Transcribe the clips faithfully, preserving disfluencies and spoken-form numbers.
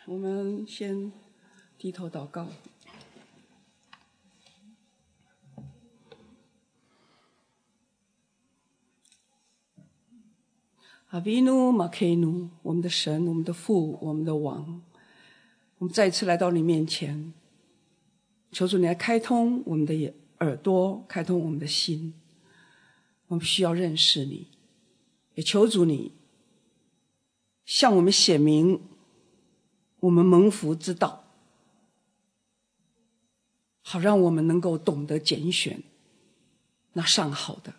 我们先低头祷告。阿维努马克努，我们的神，我们的父，我们的王，我们再一次来到你面前，求主你来开通我们的耳朵，开通我们的心，我们需要认识你，也求主你向我们显明我们蒙福之道，好让我们能够懂得拣选那上好的，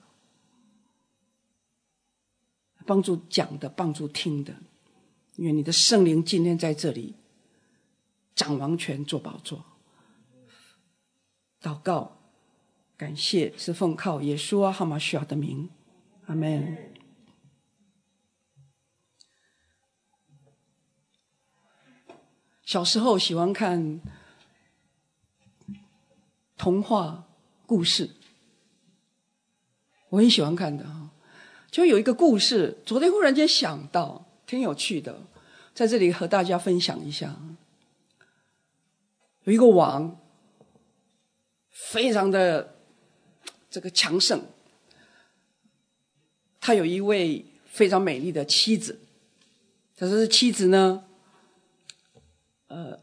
帮助讲的，帮助听的。愿你的圣灵今天在这里掌王权，做宝座。祷告感谢是奉靠耶稣哈马需要的名，阿们。小时候喜欢看童话故事，我很喜欢看的哈。就有一个故事，昨天忽然间想到，挺有趣的，在这里和大家分享一下。有一个王，非常的这个强盛，他有一位非常美丽的妻子，可是妻子呢，呃，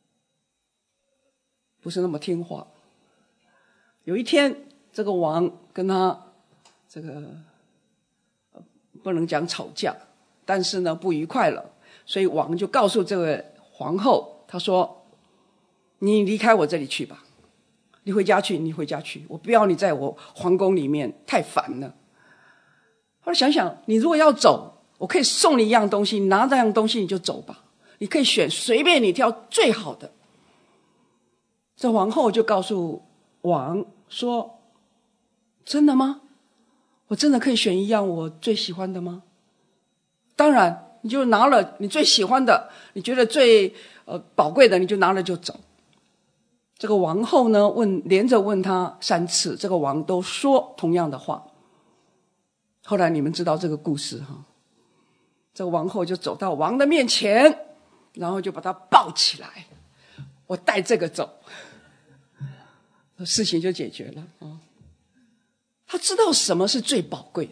不是那么听话。有一天，这个王跟他这个不能讲吵架，但是呢不愉快了，所以王就告诉这位皇后，他说：“你离开我这里去吧，你回家去，你回家去，我不要你在我皇宫里面，太烦了。”后来想想，你如果要走，我可以送你一样东西，你拿这样东西你就走吧，你可以选，随便你挑最好的。这皇后就告诉王说：“真的吗？我真的可以选一样我最喜欢的吗？”当然，你就拿了你最喜欢的，你觉得最呃宝贵的，你就拿了就走。这个王后呢，问连着问他三次，这个王都说同样的话。后来你们知道这个故事哈，这个王后就走到王的面前，然后就把他抱起来，我带这个走，事情就解决了啊。他知道什么是最宝贵的，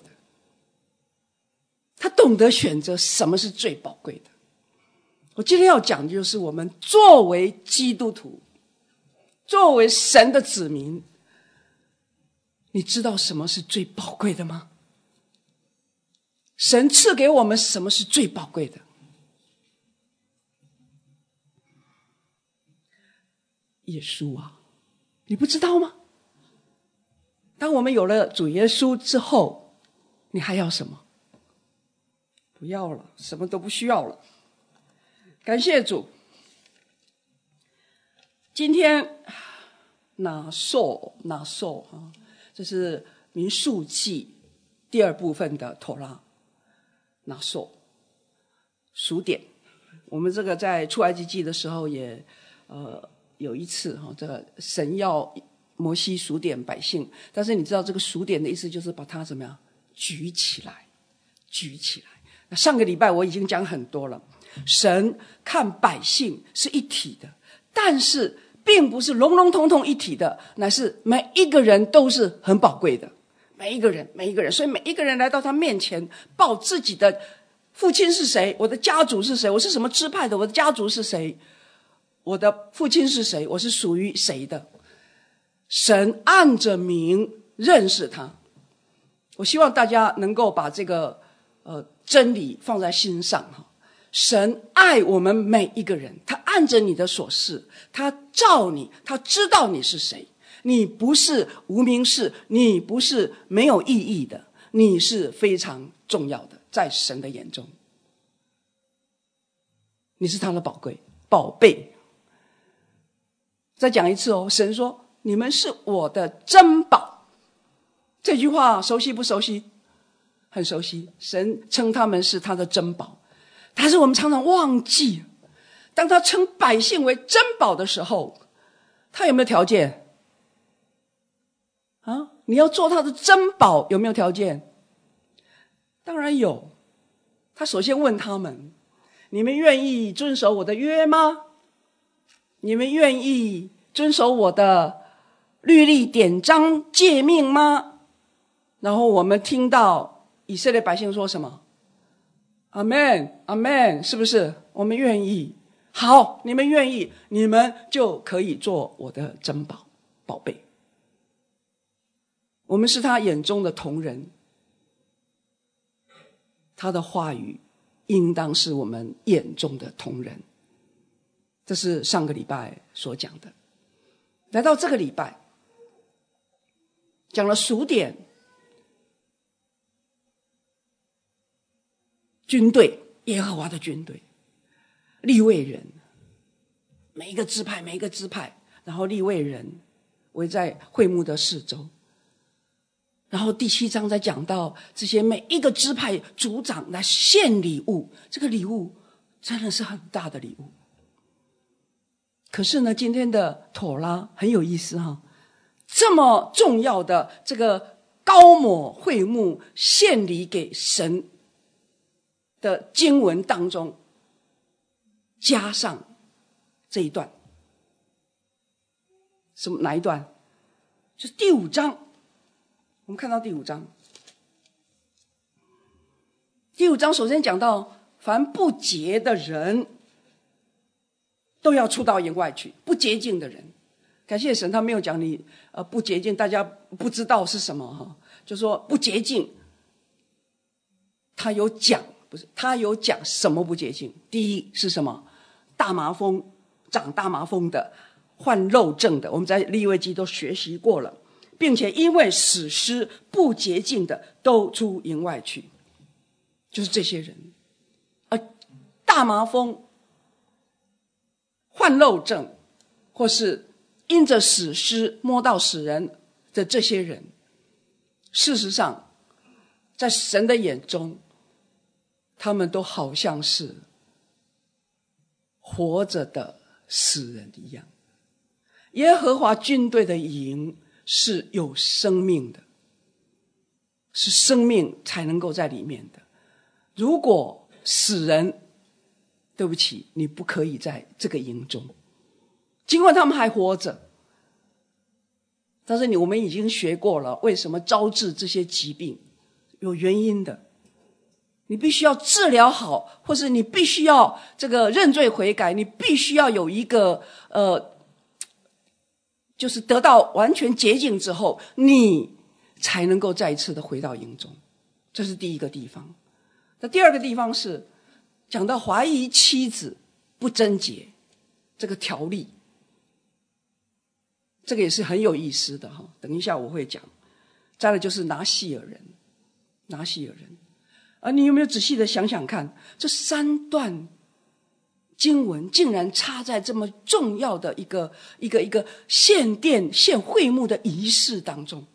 他懂得选择什么是最宝贵的。我今天要讲的就是我们作为基督徒，作为神的子民，你知道什么是最宝贵的吗？神赐给我们什么是最宝贵的？耶稣啊，你不知道吗？当我们有了主耶稣之后，你还要什么？不要了，什么都不需要了。感谢主。今天拿受拿受啊，这是民数记第二部分的妥拉拿受数点。我们这个在出埃及记的时候也呃有一次哈，这个神要摩西数点百姓，但是你知道这个数点的意思就是把它怎么样举起来，举起来。那上个礼拜我已经讲很多了，神看百姓是一体的，但是并不是笼笼统统一体的，乃是每一个人都是很宝贵的，每一个人每一个人，所以每一个人来到他面前报自己的父亲是谁，我的家族是谁，我是什么支派的，我的家族是谁，我的父亲是谁，我是属于谁的。神按着名认识他。我希望大家能够把这个呃真理放在心上哈。神爱我们每一个人，他按着你的所是，他照你，他知道你是谁。你不是无名氏，你不是没有意义的，你是非常重要的，在神的眼中，你是他的宝贵宝贝。再讲一次哦，神说你们是我的珍宝。这句话熟悉不熟悉？很熟悉。神称他们是他的珍宝，但是我们常常忘记，当他称百姓为珍宝的时候，他有没有条件啊？你要做他的珍宝，有没有条件？当然有。他首先问他们， 你们愿意遵守我的约吗？你们愿意遵守我的律例典章诫命吗？然后我们听到以色列百姓说什么？阿们，阿们，是不是？我们愿意。好，你们愿意，你们就可以做我的珍宝宝贝。我们是他眼中的同人，他的话语应当是我们眼中的同人。这是上个礼拜所讲的。来到这个礼拜，讲了数点军队，耶和华的军队，利未人，每一个支派每一个支派，然后利未人围在会幕的四周。然后第七章再讲到这些每一个支派族长来献礼物，这个礼物真的是很大的礼物。可是呢，今天的妥拉很有意思哈，这么重要的这个高抹会幕献礼给神的经文当中，加上这一段，什么哪一段？就是第五章。我们看到第五章，第五章首先讲到，凡不洁的人都要出到营外去，不洁净的人。感谢神，他没有讲你呃不洁净，大家不知道是什么哈，就说不洁净，他有讲，不是他有讲什么不洁净。第一是什么？大麻风，长大麻风的，患肉症的，我们在利未记都学习过了。并且因为死尸不洁净的都出营外去，就是这些人。而大麻风、患肉症，或是因着死尸摸到死人的这些人，事实上在神的眼中，他们都好像是活着的死人一样。耶和华军队的营是有生命的，是生命才能够在里面的。如果死人，对不起，你不可以在这个营中。尽管他们还活着，但是你我们已经学过了，为什么招致这些疾病，有原因的。你必须要治疗好，或是你必须要这个认罪悔改，你必须要有一个呃。就是得到完全洁净之后，你才能够再一次的回到营中。这是第一个地方。那第二个地方是讲到怀疑妻子不贞洁这个条例，这个也是很有意思的哈。等一下我会讲。再来就是拿细尔人，拿细尔人。而你有没有仔细的想想看，这三段经文竟然插在这么重要的一个一个一个献殿献会幕的仪式当中。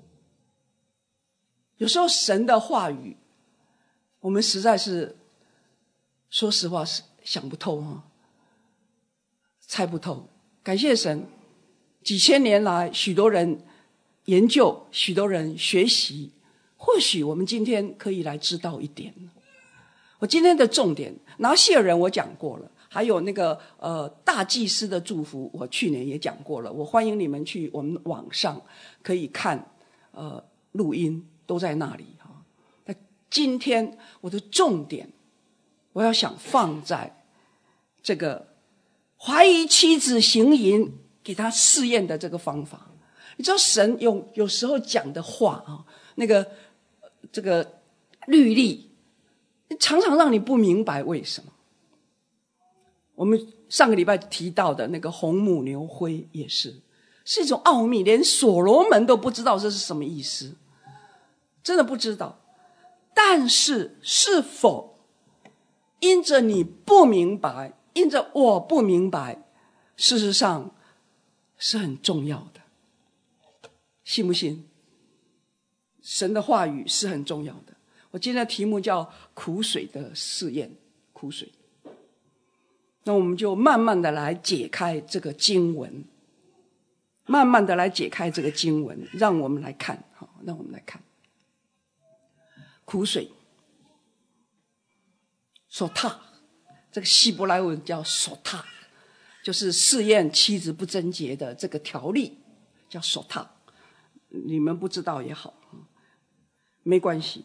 有时候神的话语我们实在是说实话是想不透哈，猜不透。感谢神，几千年来许多人研究，许多人学习，或许我们今天可以来知道一点。我今天的重点，拿细尔人我讲过了，还有那个呃大祭司的祝福，我去年也讲过了。我欢迎你们去我们网上可以看，呃录音都在那里哈。那今天我的重点，我要想放在这个怀疑妻子行淫给他试验的这个方法。你知道神有有时候讲的话啊，那个这个律例。常常让你不明白为什么。我们上个礼拜提到的那个红母牛灰也是，是一种奥秘，连所罗门都不知道这是什么意思，真的不知道。但是是否因着你不明白，因着我不明白，事实上是很重要的。信不信？神的话语是很重要的。我今天的题目叫苦水的试验，苦水。那我们就慢慢的来解开这个经文，慢慢的来解开这个经文，让我们来看，好，让我们来看苦水。说他这个希伯来文叫索塔，就是试验妻子不贞洁的这个条例，叫索塔。你们不知道也好，没关系。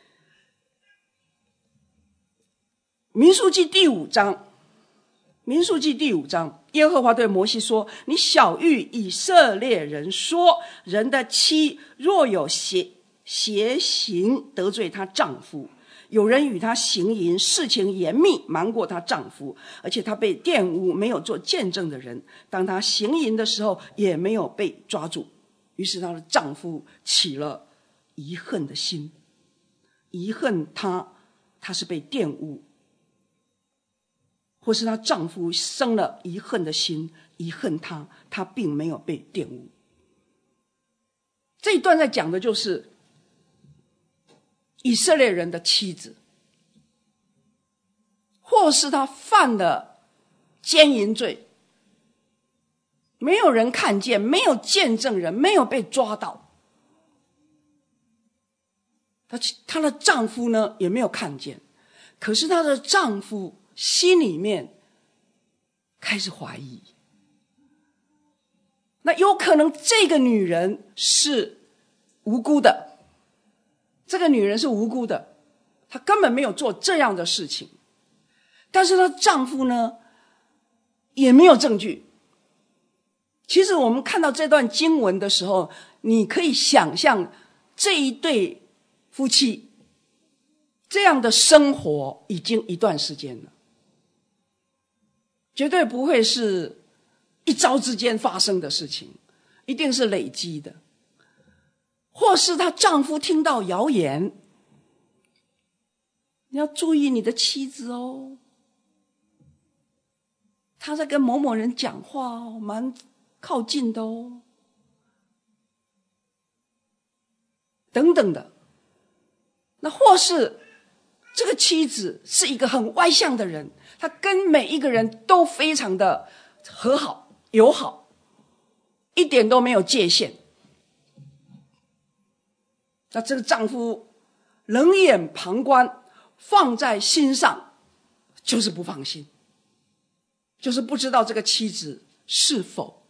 民数记第五章，民数记第五章，耶和华对摩西说：你晓谕以色列人说，人的妻若有邪邪行得罪她丈夫，有人与她行淫，事情严密，瞒过她丈夫，而且她被玷污，没有做见证的人，当她行淫的时候也没有被抓住，于是她的丈夫起了疑恨的心，疑恨她她是被玷污，或是她丈夫生了疑恨的心，疑恨她她并没有被玷污。这一段在讲的就是以色列人的妻子，或是他犯了奸淫罪，没有人看见，没有见证人，没有被抓到，她她的丈夫呢也没有看见，可是她的丈夫心里面开始怀疑，那有可能这个女人是无辜的，这个女人是无辜的，她根本没有做这样的事情，但是她丈夫呢也没有证据。其实我们看到这段经文的时候，你可以想象这一对夫妻这样的生活已经一段时间了，绝对不会是一朝之间发生的事情，一定是累积的。或是她丈夫听到谣言，你要注意你的妻子哦，她在跟某某人讲话哦，蛮靠近的哦，等等的。那或是这个妻子是一个很外向的人，她跟每一个人都非常的和好友好，一点都没有界限。那这个丈夫冷眼旁观，放在心上，就是不放心，就是不知道这个妻子是否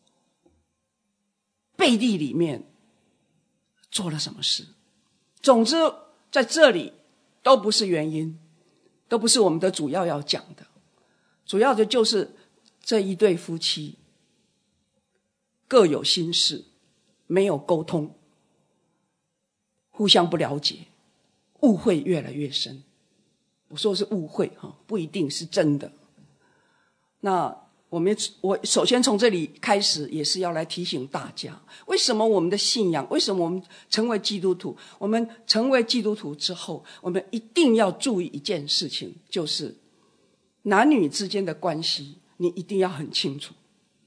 背地里面做了什么事。总之在这里都不是原因，都不是我们的主要要讲的，主要的就是这一对夫妻各有心事，没有沟通，互相不了解，误会越来越深。我说的是误会，不一定是真的。那我们我首先从这里开始，也是要来提醒大家，为什么我们的信仰，为什么我们成为基督徒，我们成为基督徒之后，我们一定要注意一件事情，就是男女之间的关系你一定要很清楚，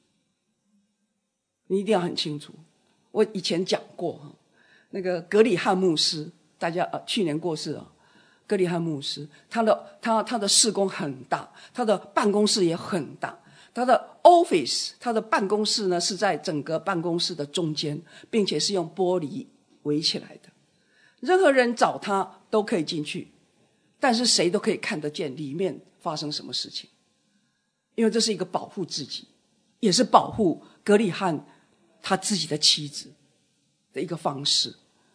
你一定要很清楚。我以前讲过那个格里汉牧师，大家、呃、去年过世了，格里汉牧师他的他他的事工很大，他的办公室也很大，他的 office 他的办公室呢是在整个办公室的中间，并且是用玻璃围起来的，任何人找他都可以进去，但是谁都可以看得见里面发生什么事情，因为这是一个保护自己，也是保护格里汉他自己的妻子的一个方式。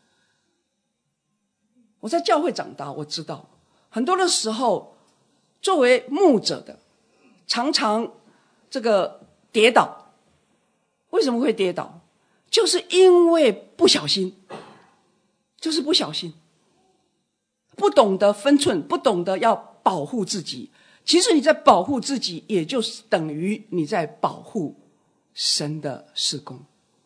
我在教会长大，我知道很多的时候作为牧者的常常这个跌倒。为什么会跌倒？就是因为不小心，就是不小心，不懂得分寸，不懂得要保护自己。其实你在保护自己，也就是等于你在保护神的事工。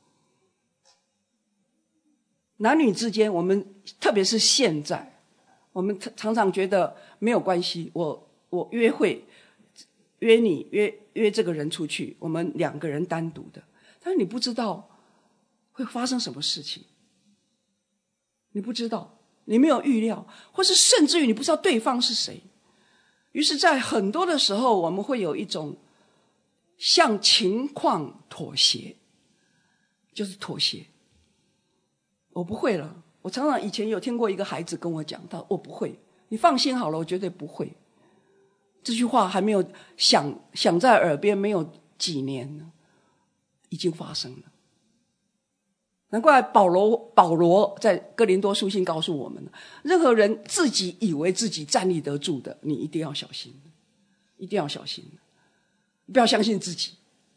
男女之间，我们特别是现在，我们常常觉得没有关系，我我约会约你约约这个人出去，我们两个人单独的，但是你不知道会发生什么事情，你不知道，你没有预料，或是甚至于你不知道对方是谁。于是在很多的时候，我们会有一种向情况妥协，就是妥协。我不会了，我常常以前有听过一个孩子跟我讲，他我不会，你放心好了，我绝对不会。 这句话还没有响响在耳边，没有几年呢，已经发生了。难怪保罗保罗在哥林多书信告诉我们，任何人自己以为自己站立得住的，你一定要小心，一定要小心，不要相信自己。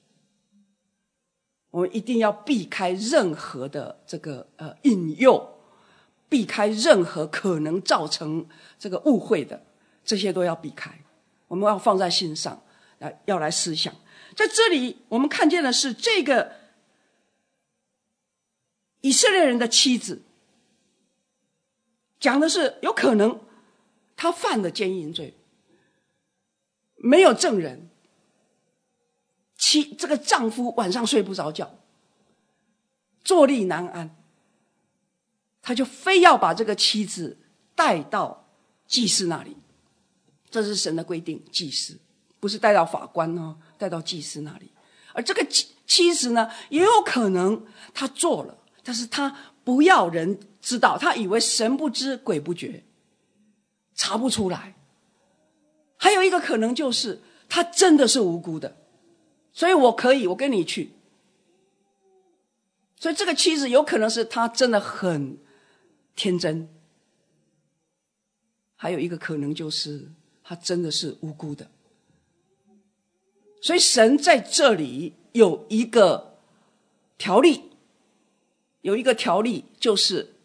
我们一定要避开任何的这个呃引诱，避开任何可能造成这个误会的，这些都要避开。我们要放在心上，要来思想。在这里我们看见的是这个以色列人的妻子，讲的是有可能他犯了奸淫罪，没有证人，妻这个丈夫晚上睡不着觉，坐立难安，他就非要把这个妻子带到祭司那里。这是神的规定，祭司不是带到法官哦，带到祭司那里。而这个妻子呢，也有可能他做了，但是他不要人知道，他以为神不知鬼不觉，查不出来。还有一个可能就是他真的是无辜的，所以我可以我跟你去。所以这个妻子有可能是他真的很天真，还有一个可能就是他真的是无辜的。所以神在这里有一个条例，有一个条例就是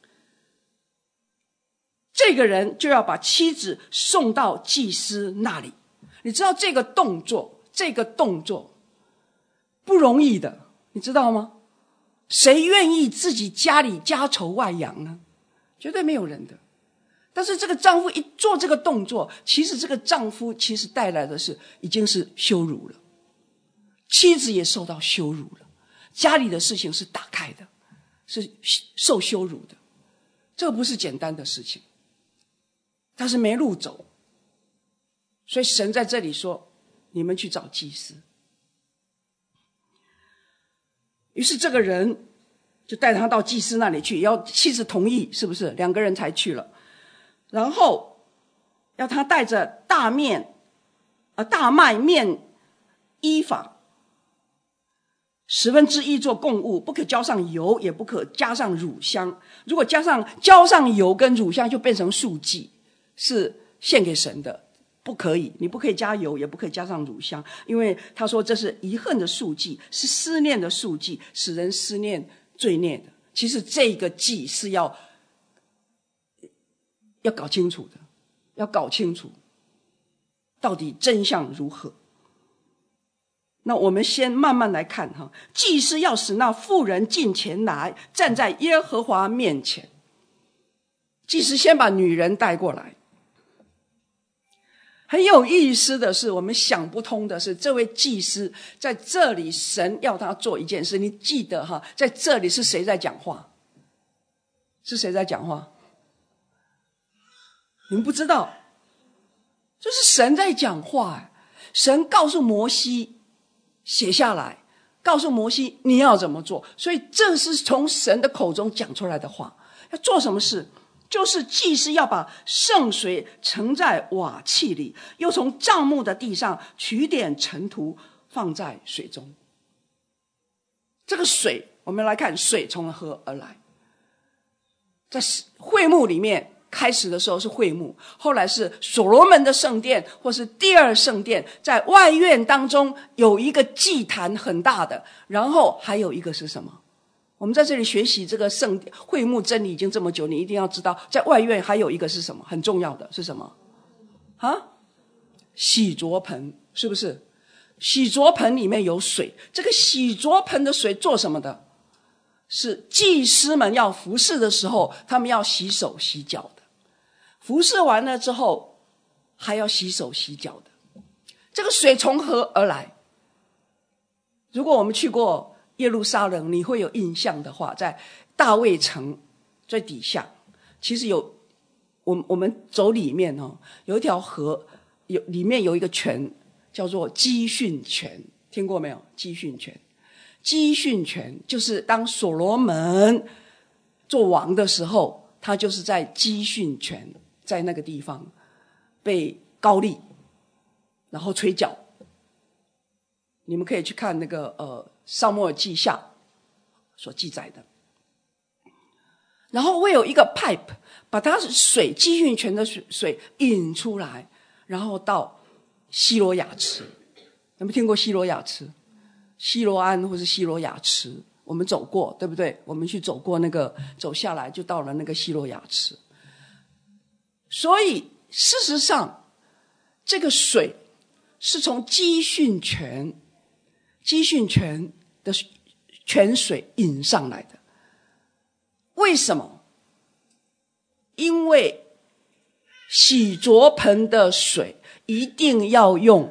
这个人就要把妻子送到祭司那里。你知道这个动作这个动作不容易的，你知道吗？谁愿意自己家里家丑外扬呢？绝对没有人的。但是这个丈夫一做这个动作，其实这个丈夫其实带来的是已经是羞辱了，妻子也受到羞辱了，家里的事情是打开的，是受羞辱的，这个不是简单的事情，但是没路走。所以神在这里说，你们去找祭司。于是这个人就带他到祭司那里去，要妻子同意，是不是？两个人才去了。然后要他带着大面呃大麦面伊法十分之一做供物，不可浇上油，也不可加上乳香。如果加上浇上油跟乳香，就变成素祭，是献给神的，不可以。你不可以加油，也不可以加上乳香，因为他说这是遗恨的素祭，是思念的素祭，使人思念罪孽的。其实这个祭是要要搞清楚的，要搞清楚到底真相如何。那我们先慢慢来看哈，祭司要使那妇人进前来，站在耶和华面前。祭司先把女人带过来。很有意思的是，我们想不通的是，这位祭司在这里，神要他做一件事。你记得哈，在这里是谁在讲话？是谁在讲话？你们不知道，这是神在讲话。神告诉摩西写下来，告诉摩西你要怎么做。所以这是从神的口中讲出来的话。要做什么事？就是祭司要把圣水盛在瓦器里，又从帐幕的地上取点尘土放在水中。这个水，我们来看水从何而来。在会幕里面，开始的时候是会幕，后来是所罗门的圣殿，或是第二圣殿，在外院当中有一个祭坛很大的，然后还有一个是什么？我们在这里学习这个圣会幕真理已经这么久，你一定要知道，在外院还有一个是什么？很重要的是什么？啊，洗濯盆，是不是？洗濯盆里面有水，这个洗濯盆的水做什么的？是祭司们要服侍的时候，他们要洗手洗脚的。服侍完了之后，还要洗手洗脚的。这个水从何而来？如果我们去过耶路撒冷，你会有印象的话，在大卫城最底下，其实有我我们走里面哦，有一条河，有里面有一个泉，叫做基训泉，听过没有？基训泉，基训泉就是当所罗门做王的时候，他就是在基训泉，在那个地方被膏立， 然后吹角。你们可以去看那个呃撒母耳记下所记载的。然后会有一个 pipe 把它水基训泉的水水引出来，然后到西罗亚池。有没有听过西罗亚池？西罗安或是西罗亚池，我们走过，对不对？我们去走过那个，走下来就到了那个西罗亚池。所以事实上，这个水是从基训泉基训泉的泉水引上来的。为什么？因为洗濯盆的水一定要用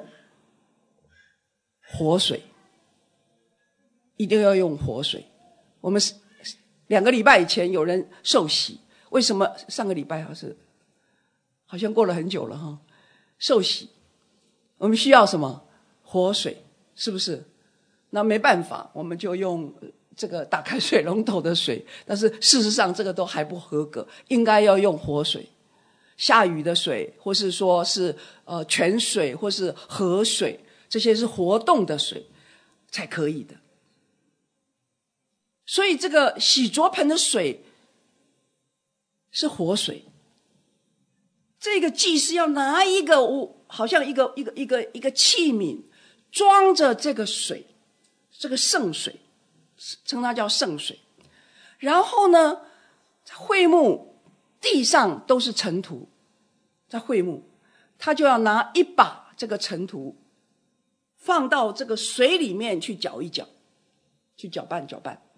活水，一定要用活水。我们两个礼拜以前有人受洗，为什么上个礼拜还是好像过了很久了哈？受洗，我们需要什么？活水，是不是？那没办法，我们就用这个打开水龙头的水，但是事实上这个都还不合格，应该要用活水，下雨的水，或是说是呃泉水，或是河水，这些是活动的水才可以的。所以这个洗濯盆的水是活水，这个祭司要拿一个好像一个一个一个一个器皿装着这个水，这个圣水，称它叫圣水。然后呢，会幕地上都是尘土，在会幕他就要拿一把这个尘土放到这个水里面去搅一搅，去搅拌搅拌。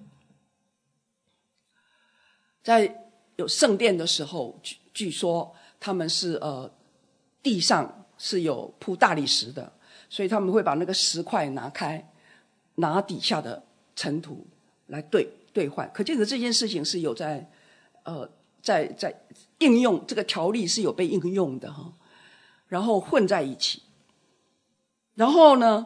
在有圣殿的时候，据据说他们是呃地上是有铺大理石的，所以他们会把那个石块拿开，拿底下的尘土来兑兑换。可见的这件事情是有在呃在在应用，这个条例是有被应用的哈，然后混在一起。然后呢，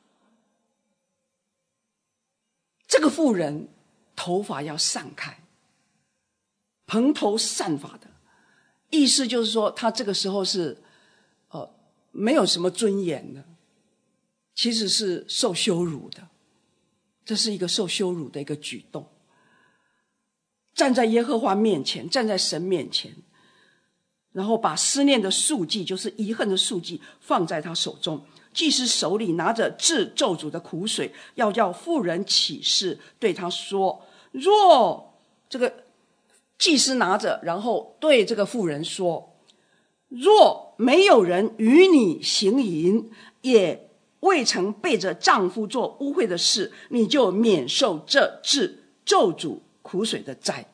这个妇人头发要散开，蓬头散发的，意思就是说她这个时候是呃没有什么尊严的，其实是受羞辱的，这是一个受羞辱的一个举动。站在耶和华面前，站在神面前，然后把思念的束记，就是遗恨的束记放在他手中，祭司手里拿着治咒诅的苦水，要叫妇人起誓，对他说，若这个祭司拿着，然后对这个妇人说，若没有人与你行淫，也未曾背着丈夫做污秽的事，你就免受这治咒诅苦水的灾。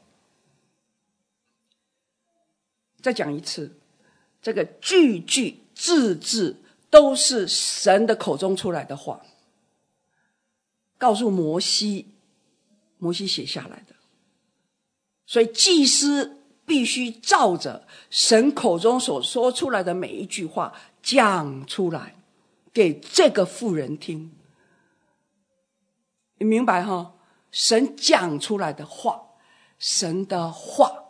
再讲一次，这个句句字字都是神的口中出来的话，告诉摩西，摩西写下来的。所以祭司必须照着神口中所说出来的每一句话讲出来给这个妇人听。你明白哈？神讲出来的话，神的话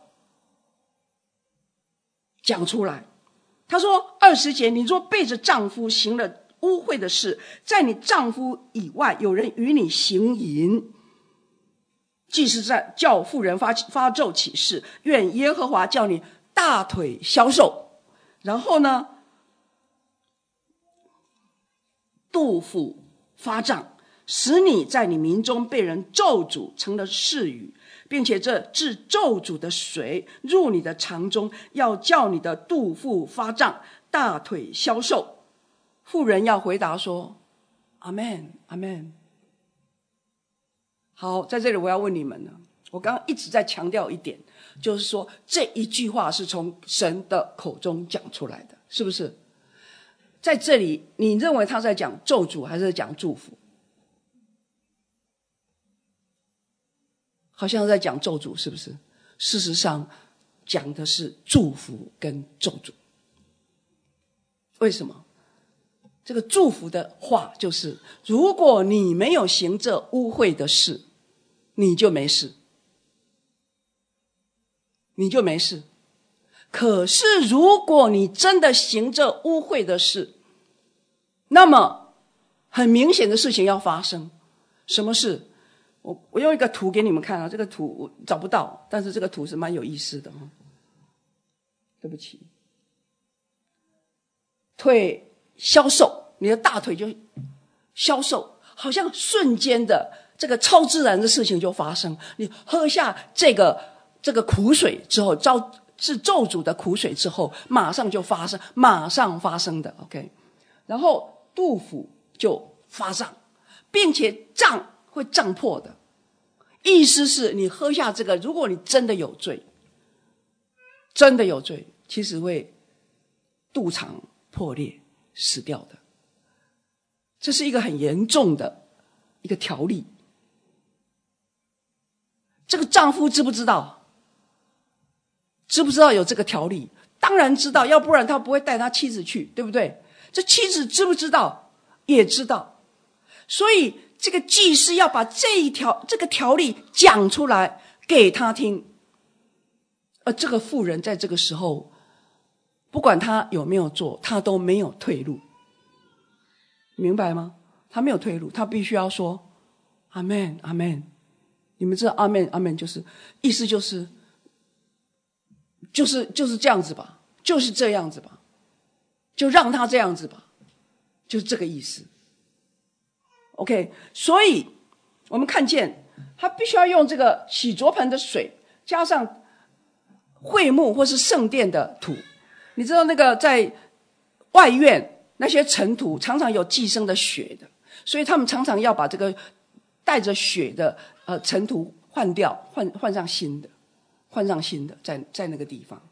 讲出来。他说二十节，你若背着丈夫行了污秽的事，在你丈夫以外有人与你行淫，即是在叫妇人发发咒起誓，愿耶和华叫你大腿消瘦，然后呢肚腹发胀，使你在你民中被人咒诅成了誓语，并且这治咒诅的水入你的肠中，要叫你的肚腹发胀，大腿消瘦。妇人要回答说阿们阿们。好，在这里我要问你们了，我刚刚一直在强调一点，就是说这一句话是从神的口中讲出来的，是不是？在这里你认为他在讲咒诅还是在讲祝福？好像在讲咒诅，是不是？事实上讲的是祝福跟咒诅。为什么？这个祝福的话就是，如果你没有行这污秽的事，你就没事，你就没事。可是如果你真的行这污秽的事， 那么很明显的事情要发生。什么事？我我用一个图给你们看啊，这个图我找不到，但是这个图是蛮有意思的。对不起，腿消瘦，你的大腿就消瘦，好像瞬间的这个超自然的事情就发生。你喝下这个这个苦水之后，招是咒诅的苦水之后，马上就发生，马上发生的 OK。然后肚腹就发胀，并且胀会胀破的，意思是你喝下这个，如果你真的有罪，真的有罪，其实会肚肠破裂死掉的。这是一个很严重的一个条例。这个丈夫知不知道？知不知道有这个条例？当然知道，要不然他不会带他妻子去，对不对？这妻子知不知道？也知道。所以这个祭司要把这一条这个条例讲出来给他听。而这个妇人在这个时候，不管他有没有做，他都没有退路，明白吗？他没有退路，他必须要说阿们阿们。你们知道阿们阿们就是意思就是就是就是这样子吧，就是这样子吧，就让他这样子吧，就是这个意思。OK， 所以我们看见他必须要用这个洗濯盆的水加上会幕或是圣殿的土。你知道那个在外院那些尘土常常有寄生的血的，所以他们常常要把这个带着血的呃尘土换掉，换换上新的，换上新的，在在那个地方。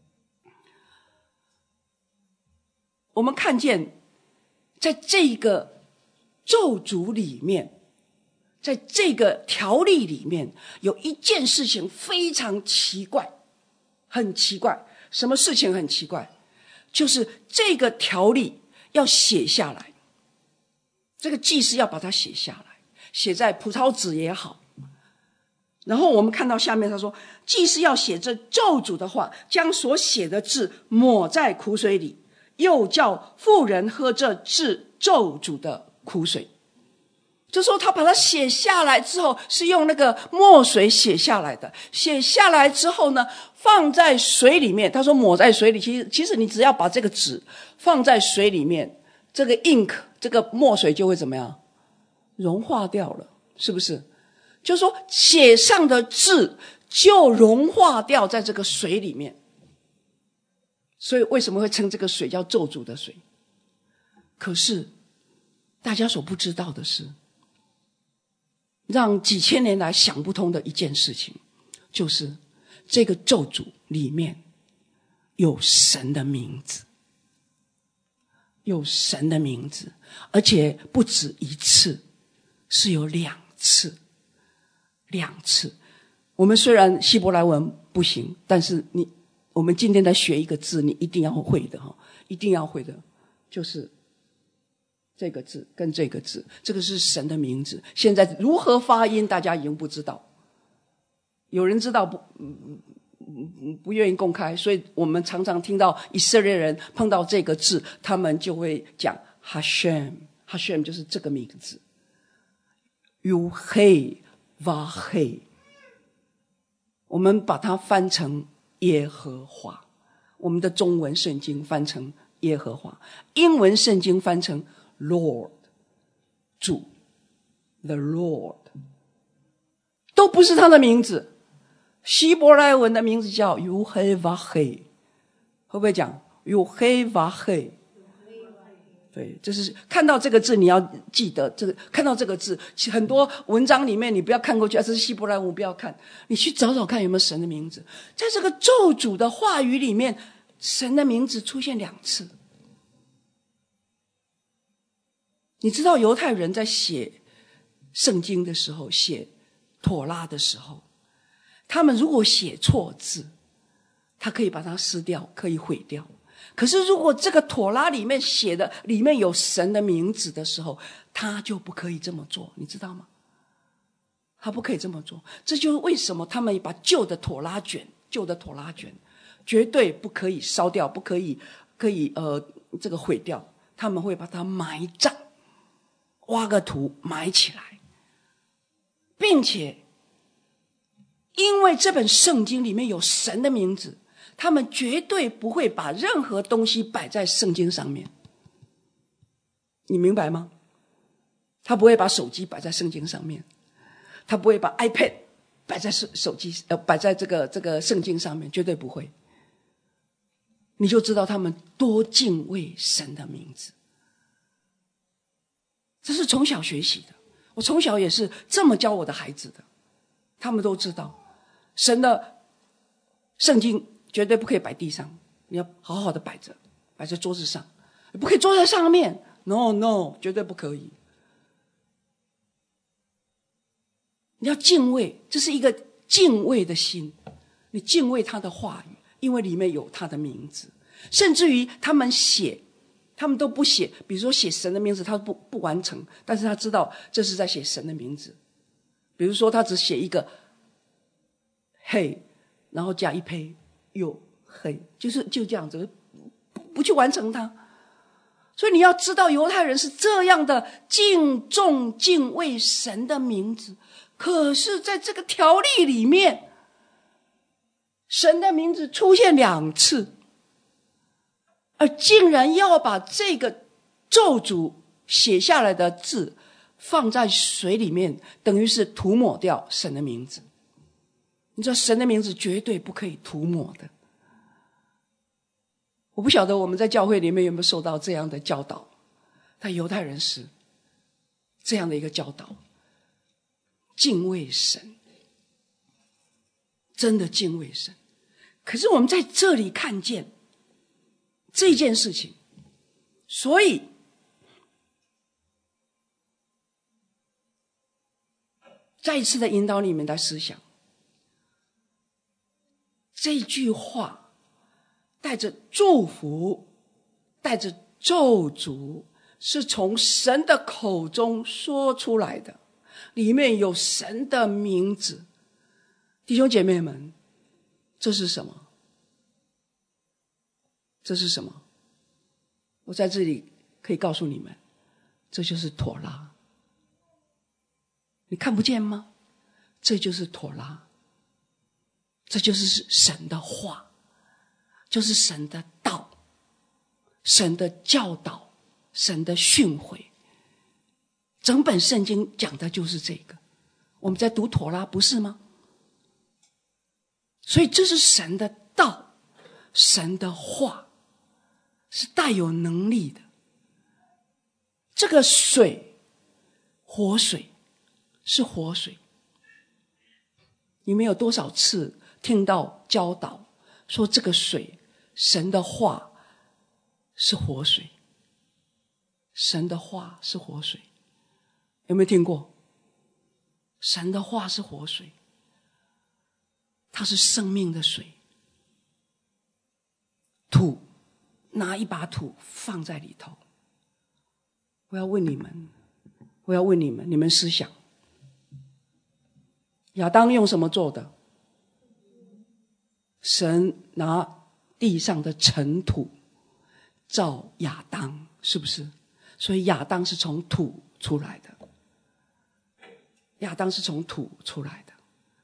我们看见在这个咒诅里面，在这个条例里面，有一件事情非常奇怪，很奇怪。什么事情很奇怪？就是这个条例要写下来，这个祭司要把它写下来，写在葡萄纸也好。然后我们看到下面他说，祭司要写这咒诅的话，将所写的字抹在苦水里，又叫妇人喝这治咒诅的苦水。就说他把它写下来之后，是用那个墨水写下来的。写下来之后呢，放在水里面。他说抹在水里，其实其实你只要把这个纸放在水里面，这个 ink 这个墨水就会怎么样？融化掉了，是不是？就是说写上的字就融化掉在这个水里面。所以为什么会称这个水叫咒诅的水？可是大家所不知道的是，让几千年来想不通的一件事情，就是这个咒诅里面有神的名字，有神的名字，而且不止一次，是有两次，两次。我们虽然希伯来文不行，但是你我们今天在学一个字，你一定要会的哈，一定要会的，就是这个字跟这个字，这个是神的名字。现在如何发音，大家已经不知道。有人知道不？不愿意公开，所以我们常常听到以色列人碰到这个字，他们就会讲 Hashem，Hashem 就是这个名字 Yuhei Vahei， 我们把它翻成耶和华，我们的中文圣经翻成耶和华，英文圣经翻成Lord， 主 The Lord， 都不是他的名字。希伯来文的名字叫 Yuhei-Vahei， 会不会讲 Yuhei-Vahei？ 对，就是看到这个字你要记得，这个看到这个字，很多文章里面你不要看过去，啊，这是希伯来文，不要看，你去找找看有没有神的名字。在这个咒诅的话语里面，神的名字出现两次。你知道犹太人在写圣经的时候，写妥拉的时候，他们如果写错字，他可以把它撕掉，可以毁掉。可是如果这个妥拉里面写的里面有神的名字的时候，他就不可以这么做，你知道吗？他不可以这么做。这就是为什么他们把旧的妥拉卷旧的妥拉卷绝对不可以烧掉，不可以可以呃这个毁掉， 他们会把它埋葬，挖个土埋起来，并且因为这本圣经里面有神的名字，他们绝对不会把任何东西摆在圣经上面。你明白吗？他不会把手机摆在圣经上面，他不会把 iPad 摆在手机呃摆在这个这个圣经上面，绝对不会。你就知道他们多敬畏神的名字。这是从小学习的，我从小也是这么教我的孩子的，他们都知道神的圣经绝对不可以摆地上，你要好好的摆着，摆在桌子上，不可以坐在上面， no no 绝对不可以。你要敬畏，这是一个敬畏的心，你敬畏他的话语，因为里面有他的名字。甚至于他们写他们都不写，比如说写神的名字他不不完成，但是他知道这是在写神的名字。比如说他只写一个嘿，然后加一呸又嘿，就是就这样子，不不去完成它。所以你要知道犹太人是这样的敬重敬畏神的名字，可是在这个条例里面神的名字出现两次，而竟然要把这个咒诅写下来的字放在水里面，等于是涂抹掉神的名字。你知道神的名字绝对不可以涂抹的。我不晓得我们在教会里面有没有受到这样的教导，但犹太人是这样的一个教导，敬畏神，真的敬畏神。可是我们在这里看见这件事情，所以再一次的引导你们的思想，这句话带着祝福带着咒诅，是从神的口中说出来的，里面有神的名字。弟兄姐妹们，这是什么？这是什么？我在这里可以告诉你们，这就是妥拉。你看不见吗？这就是妥拉，这就是神的话，就是神的道，神的教导，神的训诲。整本圣经讲的就是这个，我们在读妥拉，不是吗？所以这是神的道，神的话，是带有能力的。这个水，活水，是活水。你们有多少次听到教导说这个水，神的话是活水，神的话是活水？有没有听过？神的话是活水，它是生命的水。土，拿一把土放在里头。我要问你们，我要问你们，你们思想，亚当用什么做的？神拿地上的尘土造亚当，是不是？所以亚当是从土出来的，亚当是从土出来的。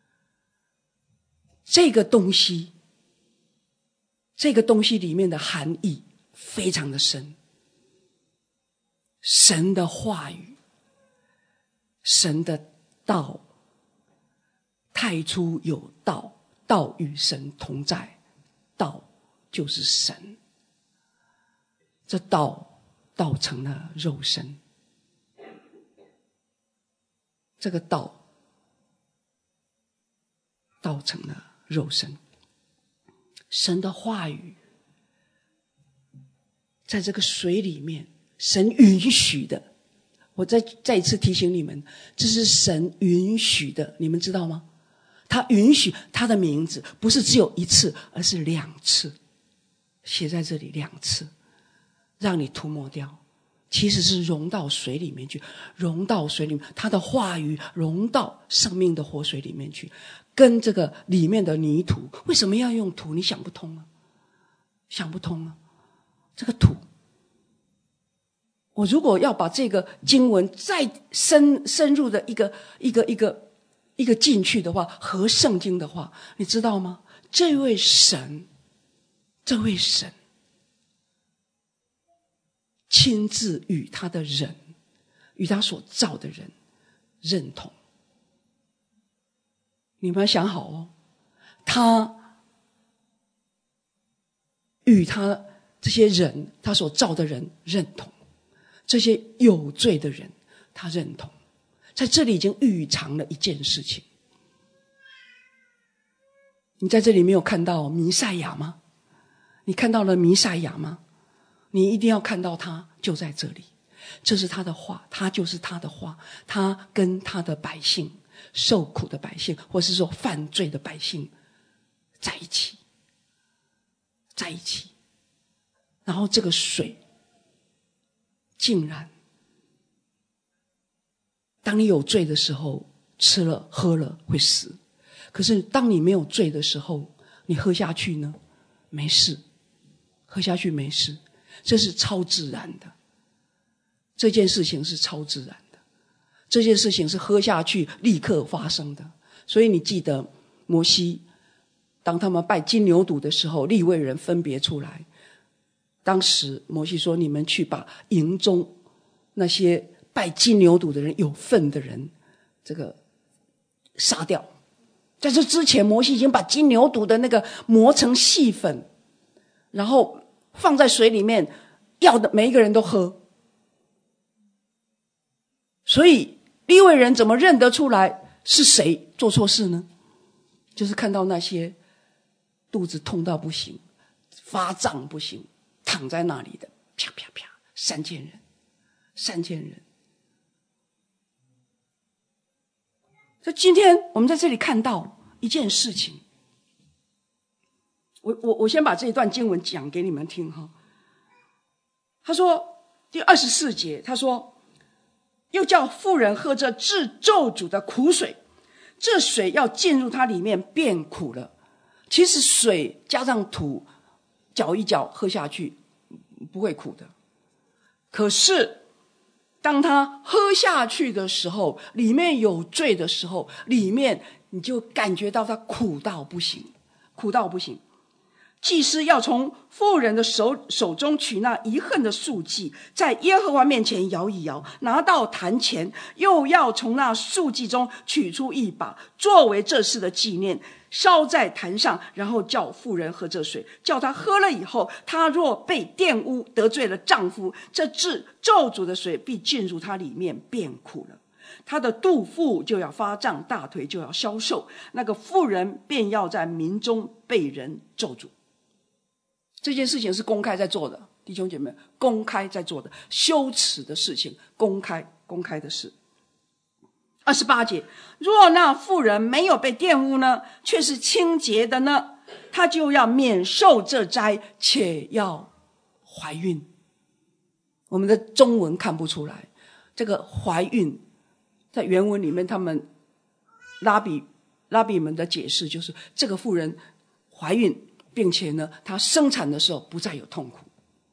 这个东西，这个东西里面的含义非常的深。神的话语，神的道，太初有道，道与神同在，道就是神。这道道成了肉身，这个道道成了肉身。神的话语在这个水里面，神允许的。我再再一次提醒你们，这是神允许的，你们知道吗？他允许他的名字不是只有一次，而是两次，写在这里两次，让你涂抹掉，其实是融到水里面去，融到水里面，他的话语融到生命的活水里面去，跟这个里面的泥土。为什么要用土？你想不通啊，想不通啊。这个土我如果要把这个经文再深深入的一个一个一个一个进去的话，合圣经的话，你知道吗？这位神，这位神亲自与他的人，与他所造的人认同。你们要想好哦，他与他这些人，他所造的人认同，这些有罪的人他认同。在这里已经预藏了一件事情。你在这里没有看到弥赛亚吗？你看到了弥赛亚吗？你一定要看到他就在这里，这是他的话，他就是他的话，他跟他的百姓，受苦的百姓，或是说犯罪的百姓在一起，在一起。然后这个水竟然，当你有罪的时候吃了喝了会死，可是当你没有罪的时候，你喝下去呢没事，喝下去没事。这是超自然的，这件事情是超自然的，这件事情是喝下去立刻发生的。所以你记得摩西当他们拜金牛犊的时候，利未人分别出来，当时摩西说，你们去把营中那些拜金牛犊的人，有份的人这个杀掉。在这之前，摩西已经把金牛犊的那个磨成细粉，然后放在水里面，要的每一个人都喝。所以利未人怎么认得出来是谁做错事呢？就是看到那些肚子痛到不行，发胀不行，躺在那里的，啪啪啪，三千人，三千人。所以今天我们在这里看到一件事情，我我我先把这一段经文讲给你们听哈。他说第二十四节，他说又叫妇人喝这治咒诅的苦水，这水要进入它里面变苦了。其实水加上土搅一搅喝下去不会苦的，可是当它喝下去的时候，里面有罪的时候，里面你就感觉到它苦到不行，苦到不行。祭司要从妇人的手手中取那遗恨的素祭，在耶和华面前摇一摇，拿到坛前，又要从那素祭中取出一把，作为这事的纪念，烧在坛上，然后叫妇人喝这水，叫她喝了以后，她若被玷污得罪了丈夫，这治咒诅的水必进入她里面变苦了。她的肚腹就要发胀，大腿就要消瘦，那个妇人便要在民中被人咒诅。这件事情是公开在做的，弟兄姐妹，公开在做的，羞耻的事情，公开公开的事。二十八节，若那妇人没有被玷污呢，却是清洁的呢，她就要免受这灾，且要怀孕。我们的中文看不出来，这个怀孕在原文里面，他们拉比拉比们的解释就是，这个妇人怀孕，并且呢，她生产的时候不再有痛苦。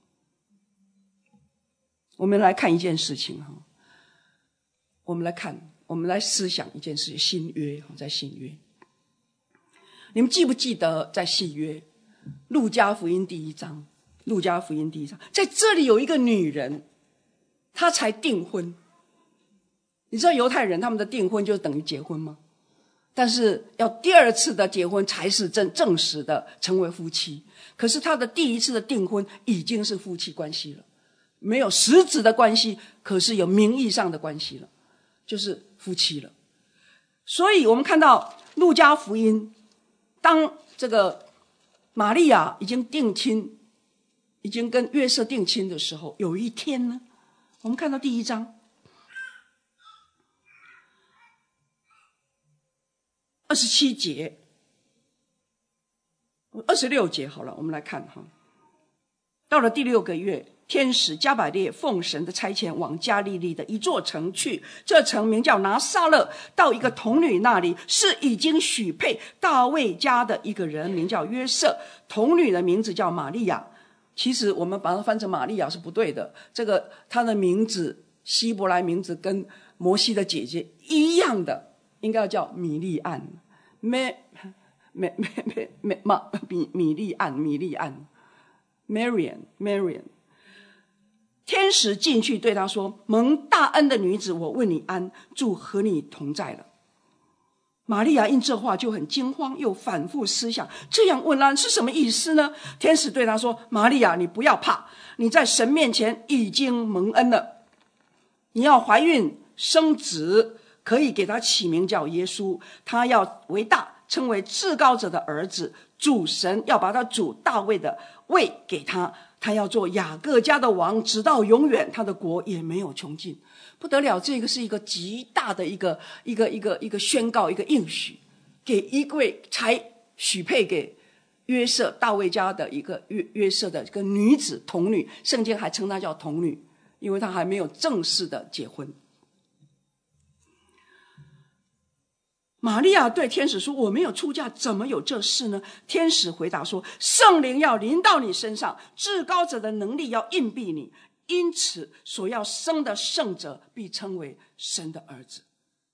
我们来看一件事情哈，我们来看，我们来思想一件事情，新约，在新约，你们记不记得在新约路加福音第一章，路加福音第一章，在这里有一个女人，她才订婚。你知道犹太人他们的订婚就等于结婚吗？但是要第二次的结婚才是正正式的成为夫妻。可是他的第一次的订婚已经是夫妻关系了，没有实质的关系，可是有名义上的关系了，就是夫妻了。所以我们看到路加福音，当这个玛利亚已经定亲，已经跟约瑟定亲的时候，有一天呢，我们看到第一章二十七节，二十六节好了，我们来看哈。到了第六个月，天使加百列奉神的差遣往加利利的一座城去，这城名叫拿撒勒，到一个童女那里，是已经许配大卫家的一个人，名叫约瑟，童女的名字叫玛利亚。 其实我们把它翻成玛利亚是不对的，这个她的名字希伯来名字跟摩西的姐姐一样的，应该要叫米利暗，米米米米米马米米利暗米利暗 Marian Marian。 天使进去对他说：蒙大恩的女子，我问你安，主和你同在了。玛利亚因这话就很惊慌，又反复思想，这样问安是什么意思呢？天使对他说：玛利亚，你不要怕，你在神面前已经蒙恩了，你要怀孕生子，可以给他起名叫耶稣，他要为大，称为至高者的儿子，主神要把他主大卫的位给他，他要做雅各家的王，直到永远，他的国也没有穷尽。不得了，这个是一个极大的一个一个一个一个宣告，一个应许，给一位才许配给约瑟大卫家的一个约约瑟的一个女子童女，圣经还称她叫童女，因为她还没有正式的结婚。玛利亚对天使说：我没有出嫁，怎么有这事呢？天使回答说：圣灵要临到你身上，至高者的能力要荫庇你，因此所要生的圣者必称为神的儿子。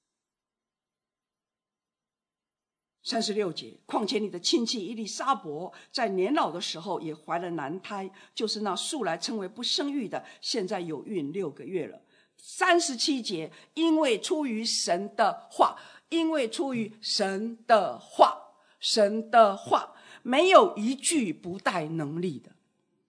三十六节，况且你的亲戚伊丽莎伯在年老的时候也怀了男胎，就是那素来称为不生育的，现在有孕六个月了。三十七节，因为出于神的话，因为出于神的话，神的话没有一句不带能力的。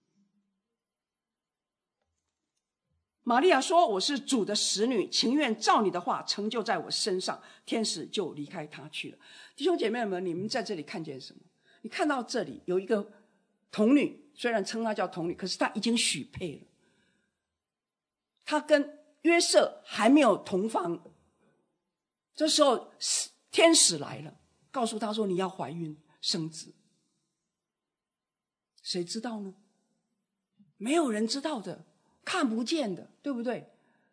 玛利亚说：我是主的使女，情愿照你的话成就在我身上。天使就离开她去了。弟兄姐妹们，你们在这里看见什么？你看到这里有一个童女，虽然称她叫童女，可是她已经许配了。她跟约瑟还没有同房，这时候天使来了，告诉她说：你要怀孕生子。谁知道呢？没有人知道的，看不见的，对不对？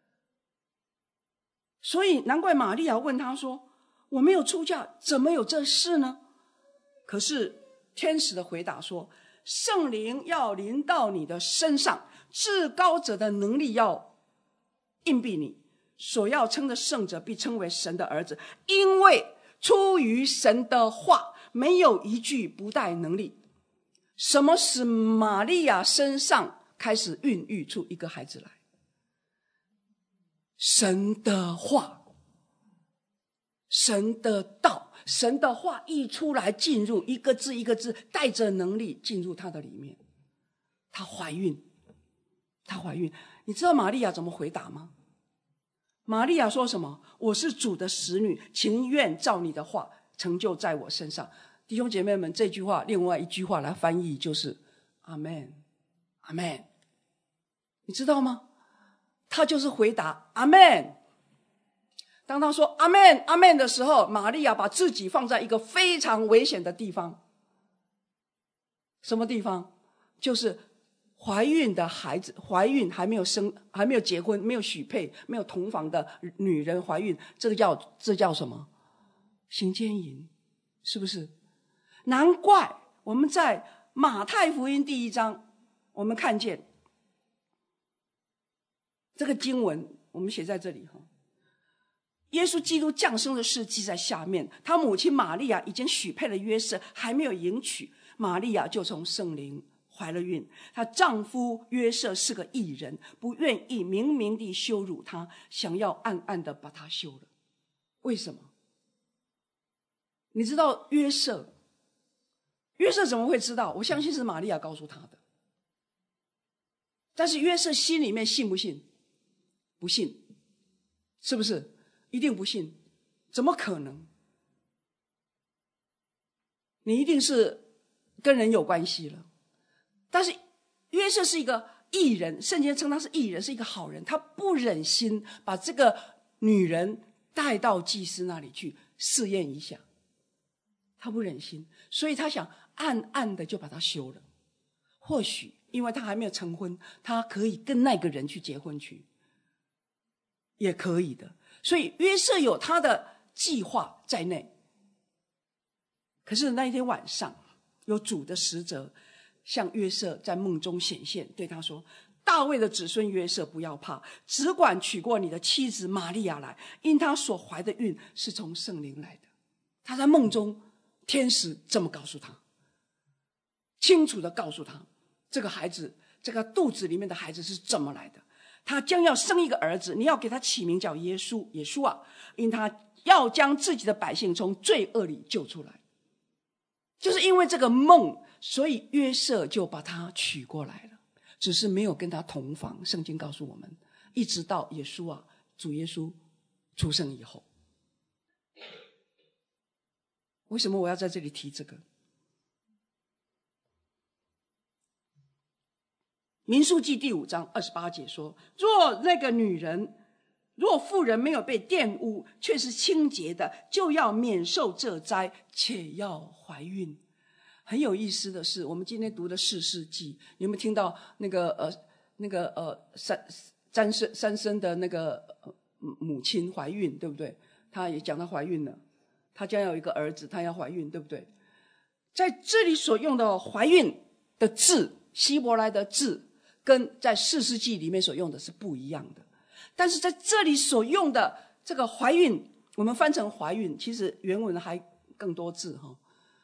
所以难怪玛利亚问他说：我没有出嫁，怎么有这事呢？可是天使的回答说：圣灵要临到你的身上，至高者的能力要荫庇你，所要称的圣者必称为神的儿子，因为出于神的话没有一句不带能力。什么使玛利亚身上开始孕育出一个孩子来？神的话，神的道，神的话一出来，进入一个字一个字，带着能力进入她的里面。她怀孕，她怀孕。你知道玛利亚怎么回答吗？玛利亚说什么？我是主的使女，情愿照你的话成就在我身上。弟兄姐妹们，这句话另外一句话来翻译就是阿们，阿们。你知道吗？他就是回答阿们。当他说阿们阿们的时候，玛利亚把自己放在一个非常危险的地方。什么地方？就是怀孕的孩子，怀孕还没有生，还没有结婚，没有许配，没有同房的女人怀孕，这个叫这叫什么？行奸淫，是不是？难怪我们在马太福音第一章，我们看见这个经文，我们写在这里哈。耶稣基督降生的事记在下面，他母亲玛利亚已经许配了约瑟，还没有迎娶，玛利亚就从圣灵怀了孕。她丈夫约瑟是个义人，不愿意明明地羞辱她，想要暗暗地把她休了。为什么？你知道约瑟约瑟怎么会知道？我相信是玛利亚告诉他的。但是约瑟心里面信不信？不信，是不是？一定不信，怎么可能？你一定是跟人有关系了。但是约瑟是一个义人，圣经称他是义人，是一个好人，他不忍心把这个女人带到祭司那里去试验一下，他不忍心，所以他想暗暗的就把她休了。或许因为他还没有成婚，他可以跟那个人去结婚去，也可以的。所以约瑟有他的计划在内。可是那一天晚上，有主的使者向约瑟在梦中显现，对他说：大卫的子孙约瑟，不要怕，只管娶过你的妻子玛利亚来，因她所怀的孕是从圣灵来的。他在梦中，天使这么告诉他，清楚的告诉他，这个孩子，这个肚子里面的孩子是怎么来的。他将要生一个儿子，你要给他起名叫耶稣，耶稣啊，因他要将自己的百姓从罪恶里救出来。就是因为这个梦，所以约瑟就把他娶过来了，只是没有跟他同房。圣经告诉我们，一直到耶稣啊，主耶稣出生以后。为什么我要在这里提这个？民数记第五章二十八节说：若那个女人，若妇人没有被玷污，却是清洁的，就要免受这灾，且要怀孕。很有意思的是，我们今天读的士师记，你有没有听到那个呃那个呃三三生三生的那个、呃、母亲怀孕，对不对？她也讲她怀孕了，她将要有一个儿子，她要怀孕，对不对？在这里所用的怀孕的字，希伯来的字，跟在士师记里面所用的是不一样的。但是在这里所用的这个怀孕，我们翻成怀孕，其实原文还更多字哈，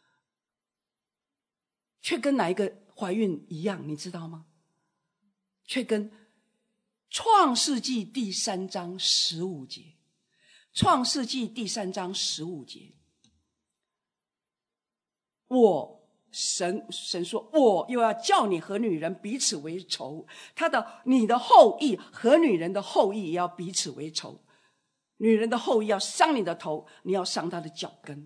却跟哪一个怀孕一样，你知道吗？却跟创世纪第三章十五节，创世纪第三章十五节，我神神说，我又要叫你和女人彼此为仇，他的你的后裔和女人的后裔也要彼此为仇，女人的后裔要伤你的头，你要伤她的脚跟。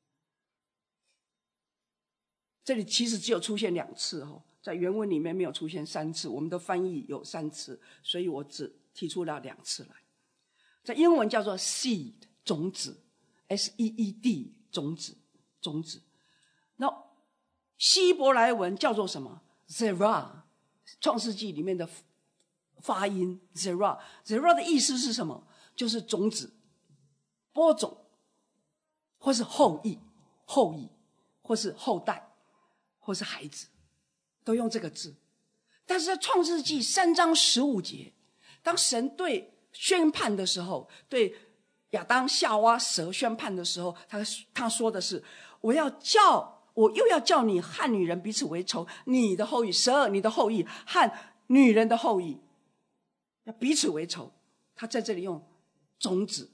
这里其实只有出现两次哦，在原文里面没有出现三次，我们的翻译有三次，所以我只提出了两次来。在英文叫做 seed 种子 S E E D 种子种子，那希伯来文叫做什么 Zerah， 创世纪里面的发音 Zerah Zerah 的意思是什么？就是种子、播种，或是后裔后裔，或是后代，或是孩子，都用这个字。但是在创世纪三章十五节，当神对宣判的时候，对亚当夏娃蛇宣判的时候，他他说的是，我要叫我又要叫你和女人彼此为仇，你的后裔蛇，你的后裔和女人的后裔要彼此为仇。他在这里用种子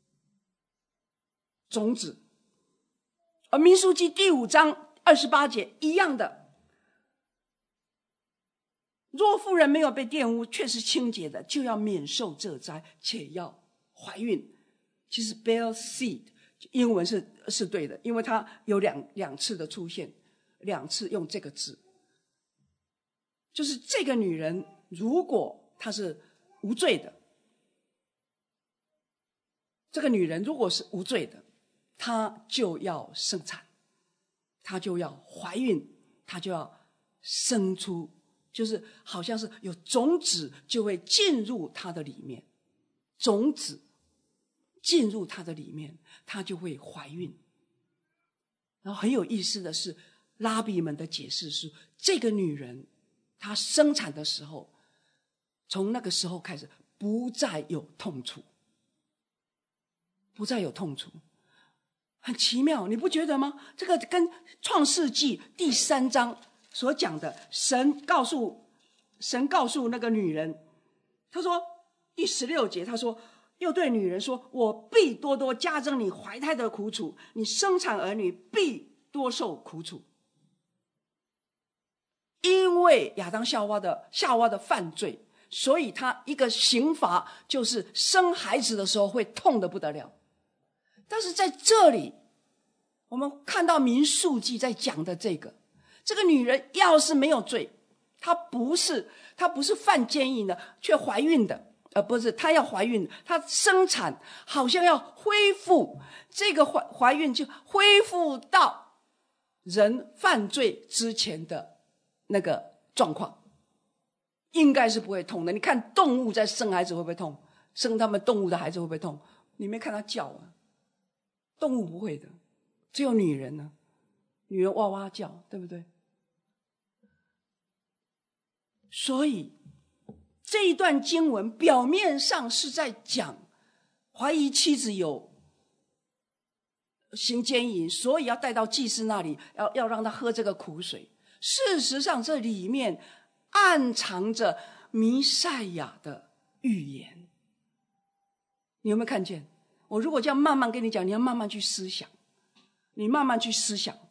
种子。而民数记第五章二十八节一样的，若妇人没有被玷污，却是清洁的，就要免受这灾，且要怀孕。其实 bear seed 英文是是对的，因为它有两两次的出现，两次用这个字，就是这个女人如果她是无罪的，这个女人如果是无罪的，她就要生产，她就要怀孕，她就要生出，就是好像是有种子就会进入她的里面，种子进入她的里面，她就会怀孕。然后很有意思的是，拉比们的解释是，这个女人她生产的时候，从那个时候开始不再有痛楚，不再有痛楚。很奇妙，你不觉得吗？这个跟创世纪第三章所讲的，神告诉神告诉那个女人，他说第十六节，他说又对女人说，我必多多加增你怀胎的苦楚，你生产儿女必多受苦楚。因为亚当夏娃的夏娃的犯罪，所以他一个刑罚就是生孩子的时候会痛得不得了。但是在这里我们看到民数记在讲的这个，这个女人要是没有罪，她不是她不是犯奸淫的，却怀孕的，呃，不是，她要怀孕，她生产好像要恢复这个怀怀孕，就恢复到人犯罪之前的那个状况，应该是不会痛的。你看动物在生孩子会不会痛？生他们动物的孩子会不会痛？你没看他叫啊？动物不会的，只有女人呢，女人哇哇叫，对不对？ 所以这一段经文表面上是在讲怀疑妻子有行奸淫，所以要带到祭司那里，要要让他喝这个苦水。事实上这里面暗藏着弥赛亚的预言。你有没有看见？我如果这样慢慢跟你讲，你要慢慢去思想，你慢慢去思想。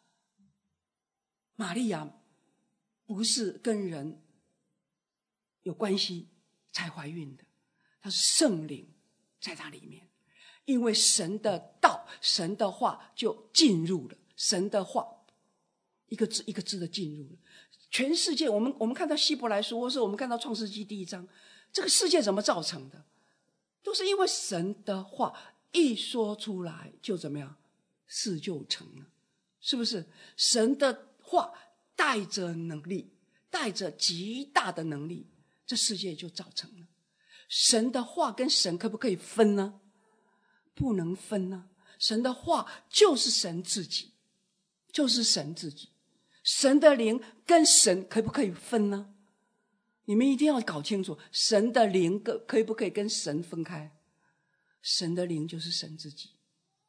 玛利亚不是跟人有关系才怀孕的，她是圣灵在她里面，因为神的道，神的话就进入了，神的话一个字一个字的进入了全世界。我们我们看到希伯来书，或是我们看到创世纪第一章，这个世界怎么造成的？都是因为神的话一说出来就怎么样，事就成了，是不是？神的话带着能力，带着极大的能力，这世界就造成了。神的话跟神可不可以分呢？不能分呢。神的话就是神自己，就是神自己。神的灵跟神可不可以分呢？你们一定要搞清楚，神的灵可以不可以跟神分开？神的灵就是神自己，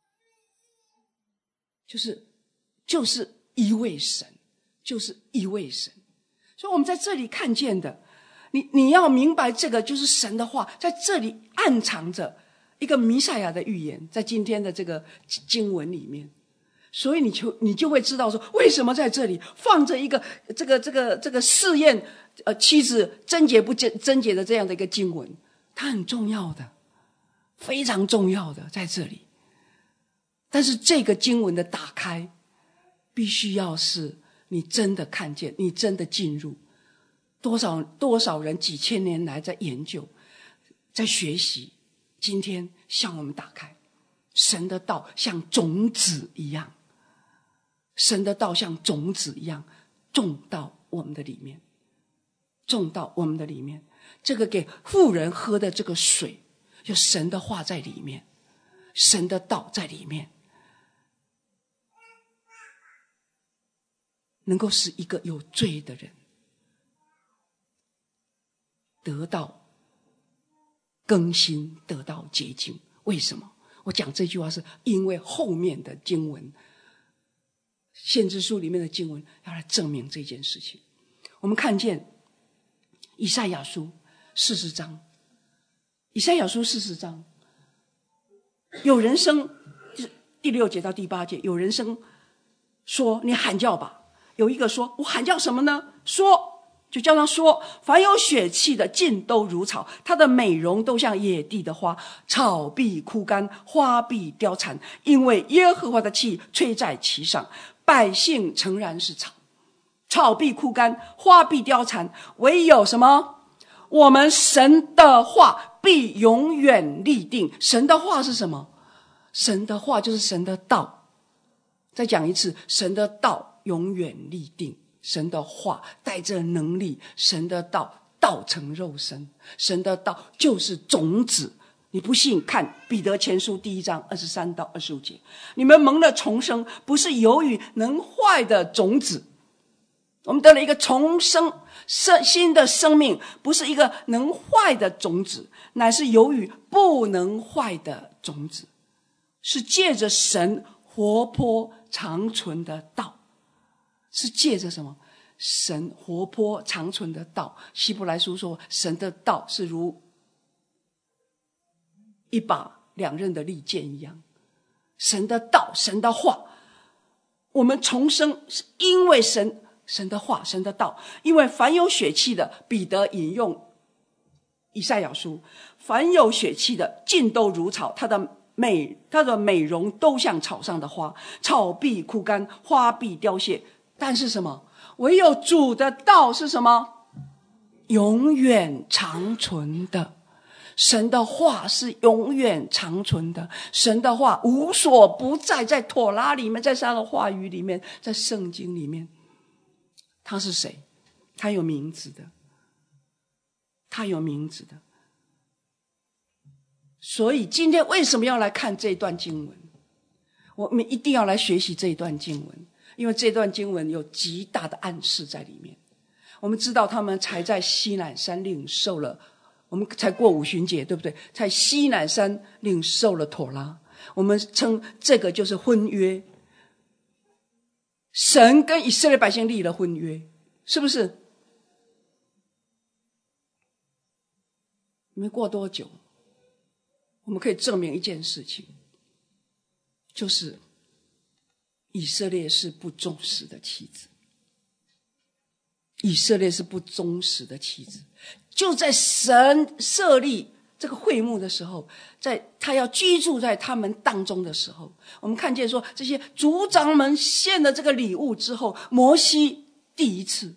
就是就是一位神，就是一位神。所以我们在这里看见的，你你要明白，这个就是神的话在这里暗藏着一个弥赛亚的预言，在今天的这个经文里面。所以你就你就会知道说，为什么在这里放着一个这个这个这个试验呃妻子贞洁不贞洁的这样的一个经文，它很重要的，非常重要的在这里。但是这个经文的打开，必须要是你真的看见，你真的进入。多少多少人几千年来在研究，在学习，今天向我们打开，神的道像种子一样，神的道像种子一样种到我们的里面，种到我们的里面。这个给妇人喝的这个水，有神的话在里面，神的道在里面，能够使一个有罪的人得到更新，得到洁净。为什么？我讲这句话是因为后面的经文，先知书里面的经文要来证明这件事情。我们看见以赛亚书四十章，以赛亚书四十章，有人声，第六节到第八节，有人声说你喊叫吧。有一个说，我喊叫什么呢？说，就叫他说，凡有血气的尽都如草，他的美容都像野地的花，草必枯干，花必凋残，因为耶和华的气吹在其上，百姓诚然是草，草必枯干，花必凋残，唯有什么？我们神的话必永远立定。神的话是什么？神的话就是神的道。再讲一次，神的道永远立定，神的话带着能力，神的道道成肉身，神的道就是种子。你不信，看彼得前书第一章二十三到二十五节，你们蒙了重生，不是由于能坏的种子，我们得了一个重生新的生命，不是一个能坏的种子，乃是由于不能坏的种子，是借着神活泼长存的道，是借着什么？神活泼长存的道。希伯来书说，神的道是如一把两刃的利剑一样。神的道，神的话，我们重生是因为神神的话，神的道。因为凡有血气的，彼得引用以赛亚书，凡有血气的尽都如草，他的美他的美容都像草上的花，草必枯干，花必凋谢，但是什么？唯有主的道是什么？永远长存的。神的话是永远长存的，神的话无所不在，在妥拉里面，在他的话语里面，在圣经里面。他是谁？他有名字的，他有名字的。所以今天为什么要来看这段经文？我们一定要来学习这一段经文，因为这段经文有极大的暗示在里面。 我们知道他们才在西乃山领受了，我们才过五旬节，对不对？在西乃山领受了妥拉，我们称这个就是婚约。神跟以色列百姓立了婚约，是不是？没过多久，我们可以证明一件事情，就是以色列是不忠实的妻子。以色列是不忠实的妻子。就在神设立这个会幕的时候，在他要居住在他们当中的时候，我们看见说这些族长们献了这个礼物之后，摩西第一次，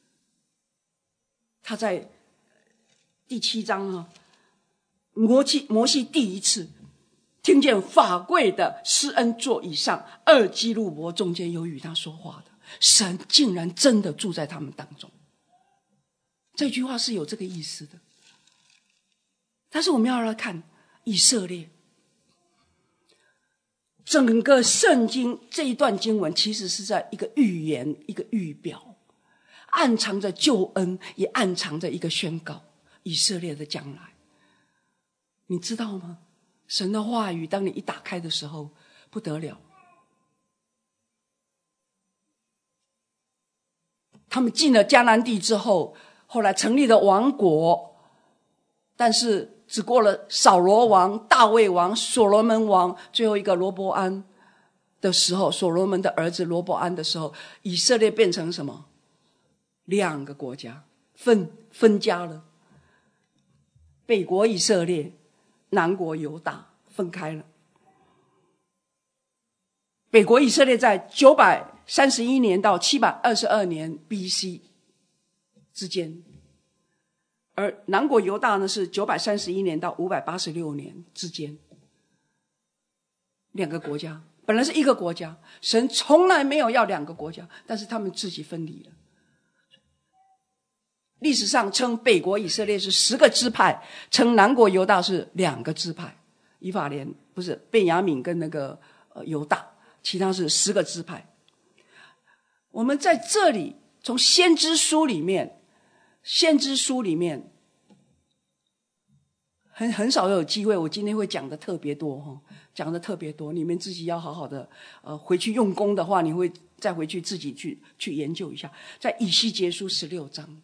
他在第七章啊，摩西摩西第一次听见法柜的施恩座以上，二基路伯中间有与他说话的，神竟然真的住在他们当中。这句话是有这个意思的。但是我们要来看以色列，整个圣经这一段经文其实是在一个预言，一个预表，暗藏着救恩，也暗藏着一个宣告以色列的将来。你知道吗？神的话语当你一打开的时候不得了，他们进了迦南地之后，后来成立了王国，但是只过了扫罗王、大卫王、所罗门王，最后一个罗波安的时候，所罗门的儿子罗波安的时候，以色列变成什么？两个国家，分分家了。北国以色列，南国犹大，分开了。北国以色列在九百三十一年到七百二十二年 B C 之间，而南国犹大呢是九百三十一年到五百八十六年之间。两个国家本来是一个国家，神从来没有要两个国家，但是他们自己分离了。历史上称北国以色列是十个支派，称南国犹大是两个支派，以法莲不是便雅悯跟那个呃犹大，其他是十个支派。我们在这里从先知书里面，先知书里面很很少有机会，我今天会讲的特别多哈，讲的特别多，你们自己要好好的呃回去用功的话，你会再回去自己去去研究一下。在以西结书十六章，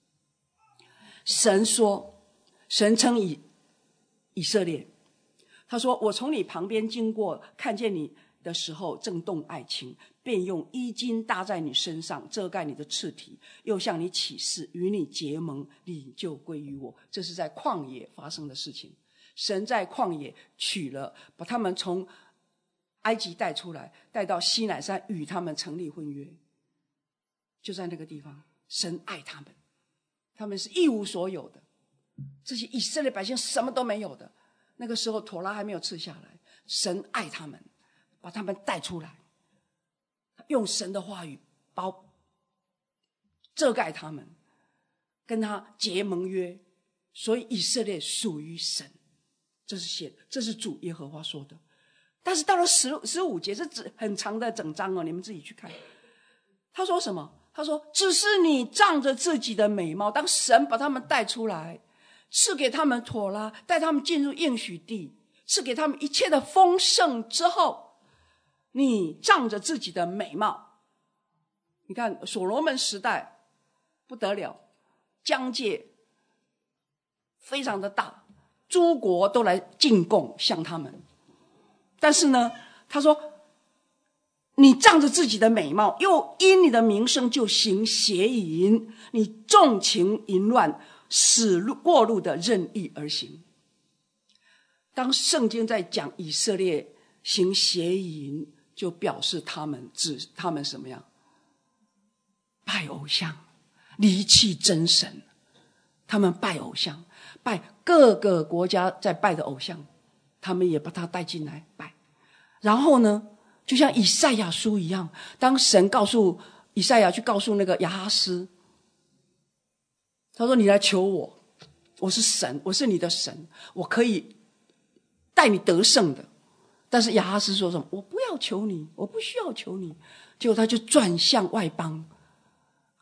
神说，神称以以色列，他说：“我从你旁边经过，看见你的时候正动爱情，便用衣襟搭在你身上，遮盖你的赤体，又向你起誓，与你结盟，你就归于我。”这是在旷野发生的事情。神在旷野取了，把他们从埃及带出来，带到西乃山，与他们成立婚约。就在那个地方，神爱他们，他们是一无所有的，这些以色列百姓什么都没有的。那个时候妥拉还没有赐下来，神爱他们，把他们带出来，用神的话语包遮盖他们，跟他结盟约，所以以色列属于神。这是写，这是主耶和华说的。但是到了十十五节，这很长的整章哦，你们自己去看。他说什么？他说：“只是你仗着自己的美貌，当神把他们带出来，赐给他们妥拉，带他们进入应许地，赐给他们一切的丰盛之后，你仗着自己的美貌。”你看所罗门时代不得了，疆界非常的大，诸国都来进贡向他们。但是呢，他说你仗着自己的美貌，又因你的名声就行邪淫，你纵情淫乱，使过路的任意而行。当圣经在讲以色列行邪淫，就表示他们指他们什么样？拜偶像，离弃真神。他们拜偶像，拜各个国家在拜的偶像，他们也把他带进来拜。然后呢，就像以赛亚书一样，当神告诉以赛亚去告诉那个亚哈斯，他说：“你来求我，我是神，我是你的神，我可以带你得胜的。”但是亚哈斯说什么？我不要求你，我不需要求你。结果他就转向外邦，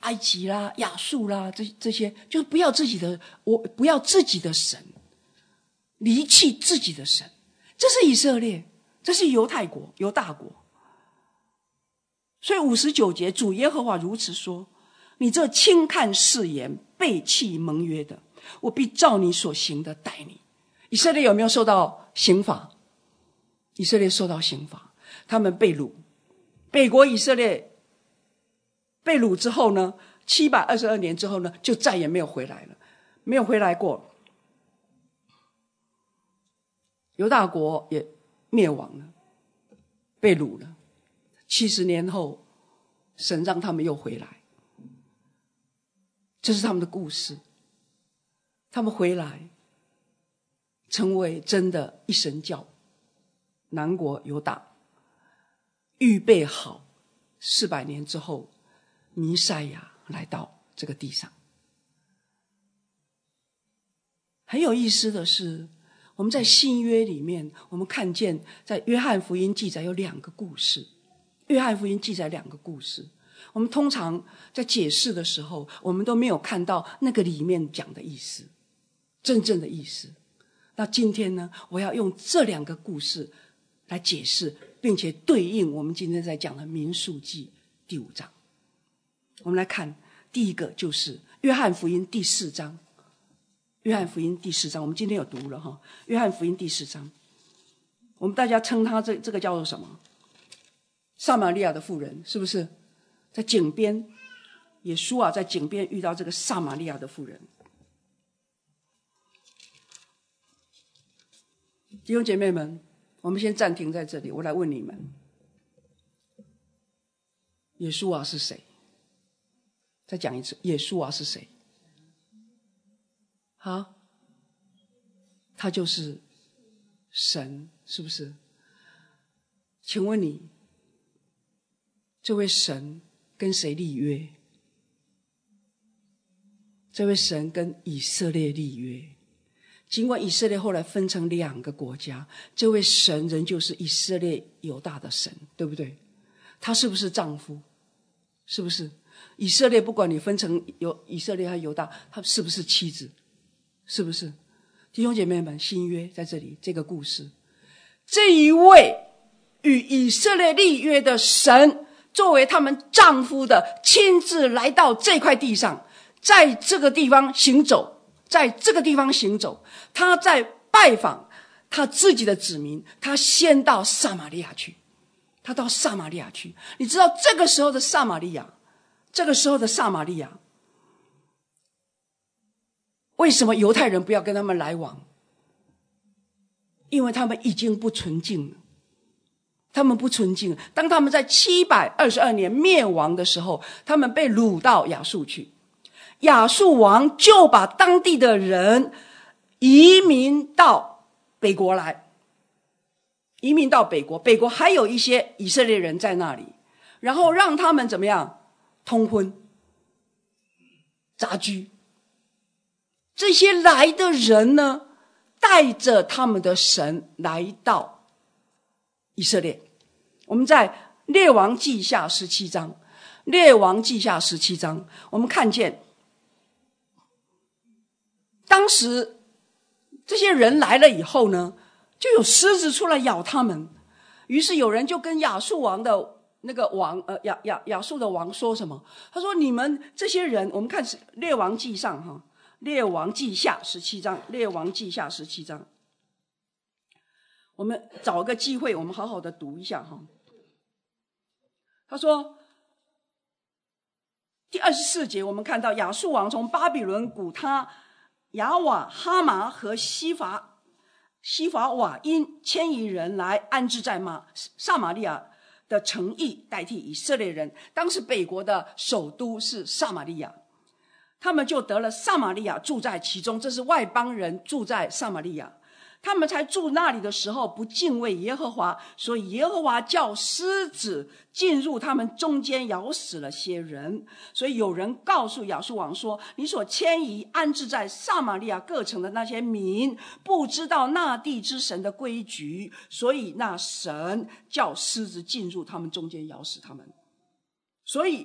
埃及啦、亚述啦，这这些就是不要自己的，我不要自己的神，离弃自己的神。这是以色列，这是犹太国、犹大国。所以五十九节，主耶和华如此说：你这轻看誓言、背弃盟约的，我必照你所行的待你。以色列有没有受到刑罚？以色列受到刑罚，他们被掳，北国以色列被掳之后呢，七百二十二年之后呢，就再也没有回来了，没有回来过。犹大国也灭亡了，被掳了。七十年后，神让他们又回来，这是他们的故事。他们回来，成为真的一神教，南国犹大，预备好四百年之后，弥赛亚来到这个地上。很有意思的是，我们在新约里面，我们看见在约翰福音记载有两个故事。约翰福音记载两个故事，我们通常在解释的时候，我们都没有看到那个里面讲的意思，真正的意思。那今天呢，我要用这两个故事来解释，并且对应我们今天在讲的民数记第五章。我们来看第一个，就是约翰福音第四章。约翰福音第四章，我们今天有读了哈。约翰福音第四章，我们大家称它这这个叫做什么？撒玛利亚的妇人，是不是？在井边，耶稣啊，在井边遇到这个撒玛利亚的妇人。弟兄姐妹们，我们先暂停在这里，我来问你们：耶稣啊是谁？再讲一次，耶稣啊是谁？啊，他就是神，是不是？请问你，这位神跟谁立约？这位神跟以色列立约。尽管以色列后来分成两个国家，这位神仍旧是以色列犹大的神，对不对？他是不是丈夫？是不是？以色列不管你分成有以色列和犹大，他是不是妻子？是不是？弟兄姐妹们，新约在这里，这个故事，这一位与以色列立约的神，作为他们丈夫的，亲自来到这块地上，在这个地方行走，在这个地方行走，他在拜访他自己的子民，他先到撒玛利亚去，他到撒玛利亚去。你知道这个时候的撒玛利亚，这个时候的撒玛利亚，为什么犹太人不要跟他们来往？因为他们已经不纯净了，他们不纯净。当他们在七百二十二年灭亡的时候，他们被掳到亚述去，亚述王就把当地的人移民到北国来，移民到北国，北国还有一些以色列人在那里，然后让他们怎么样？通婚杂居。这些来的人呢，带着他们的神来到以色列。我们在列王记下十七章，列王记下十七章，我们看见当时这些人来了以后呢，就有狮子出来咬他们，于是有人就跟亚述王的那个王呃亚亚亚述的王说什么？他说：你们这些人，我们看列王记上哈。列王记下十七章，列王记下十七章，我们找个机会，我们好好的读一下哈。他说，第二十四节，我们看到亚述王从巴比伦、古他、亚瓦、哈麻和西法西法瓦因迁移人来安置在马撒玛利亚的城邑，代替以色列人。当时北国的首都是撒玛利亚。他们就得了撒玛利亚，住在其中。这是外邦人住在撒玛利亚，他们才住那里的时候不敬畏耶和华，所以耶和华叫狮子进入他们中间，咬死了些人。所以有人告诉亚述王说：你所迁移安置在撒玛利亚各城的那些民，不知道那地之神的规矩，所以那神叫狮子进入他们中间，咬死他们。所以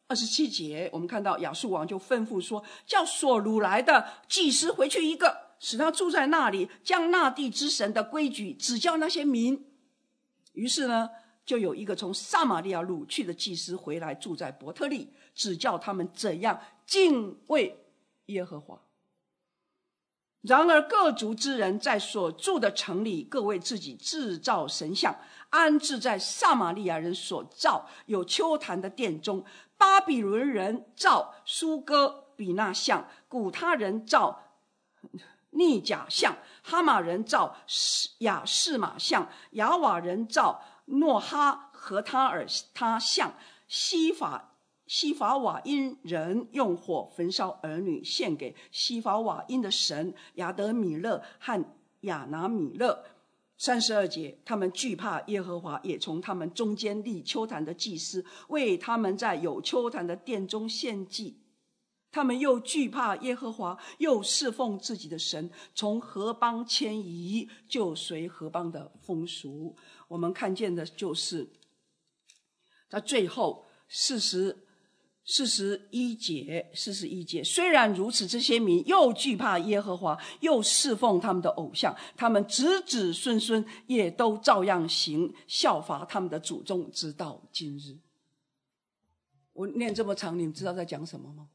二十七节，我们看到亚述王就吩咐说，叫所掳来的祭司回去一个，使他住在那里，将那地之神的规矩指教那些民。于是呢，就有一个从撒玛利亚掳去的祭司回来，住在伯特利，指教他们怎样敬畏耶和华。然而各族之人在所住的城里，各为自己制造神像，安置在撒玛利亚人所造有丘坛的殿中。巴比伦人造苏哥比那像，古他人造尼甲像，哈马人造亚士玛像，亚瓦人造诺哈和他尔他像，西法西法瓦因人用火焚烧儿女，献给西法瓦因的神亚德米勒和亚拿米勒。三十二节，他们惧怕耶和华，也从他们中间立丘坛的祭司，为他们在有丘坛的殿中献祭。他们又惧怕耶和华，又侍奉自己的神，从何邦迁移，就随何邦的风俗。我们看见的就是在最后四十四十一节，四十一节，虽然如此，这些民又惧怕耶和华，又侍奉他们的偶像，他们子子孙孙也都照样行，效法他们的祖宗，直到今日。我念这么长，你们知道在讲什么吗？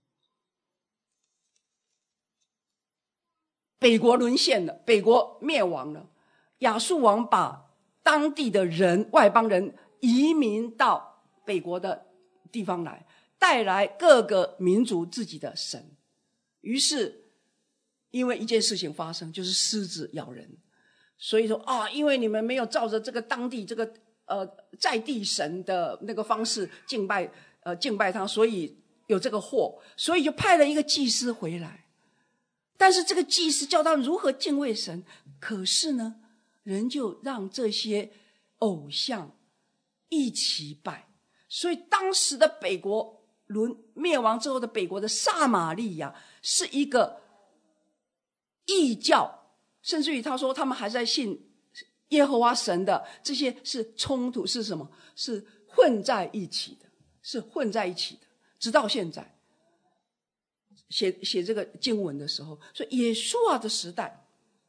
北国沦陷了，北国灭亡了，亚述王把当地的人，外邦人移民到北国的地方来，带来各个民族自己的神。于是因为一件事情发生，就是狮子咬人。所以说啊，因为你们没有照着这个当地这个呃在地神的那个方式敬拜呃敬拜他，所以有这个祸，所以就派了一个祭司回来。但是这个祭司教他如何敬畏神，可是呢，人就让这些偶像一起拜。所以当时的北国沦灭亡之后的北国的撒玛利亚是一个异教，甚至于他说他们还在信耶和华神的，这些是冲突，是什么？是混在一起的，是混在一起的，直到现在。写写这个经文的时候，所以耶稣啊的时代，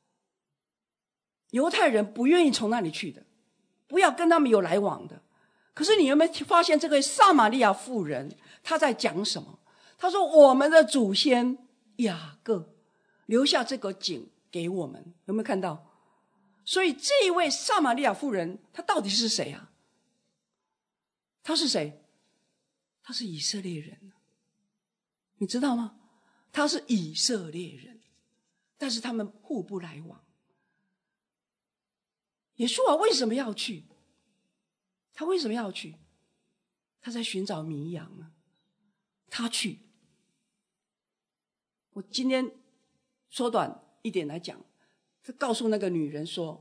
犹太人不愿意从那里去的，不要跟他们有来往的。可是你有没有发现这个撒玛利亚妇人她在讲什么？她说我们的祖先雅各留下这个井给我们，有没有看到？所以这一位撒玛利亚妇人她到底是谁啊？她是谁？她是以色列人，你知道吗？他是以色列人，但是他们互不来往。耶稣啊为什么要去？他为什么要去？他在寻找迷羊呢。他去。我今天缩短一点来讲，他告诉那个女人说，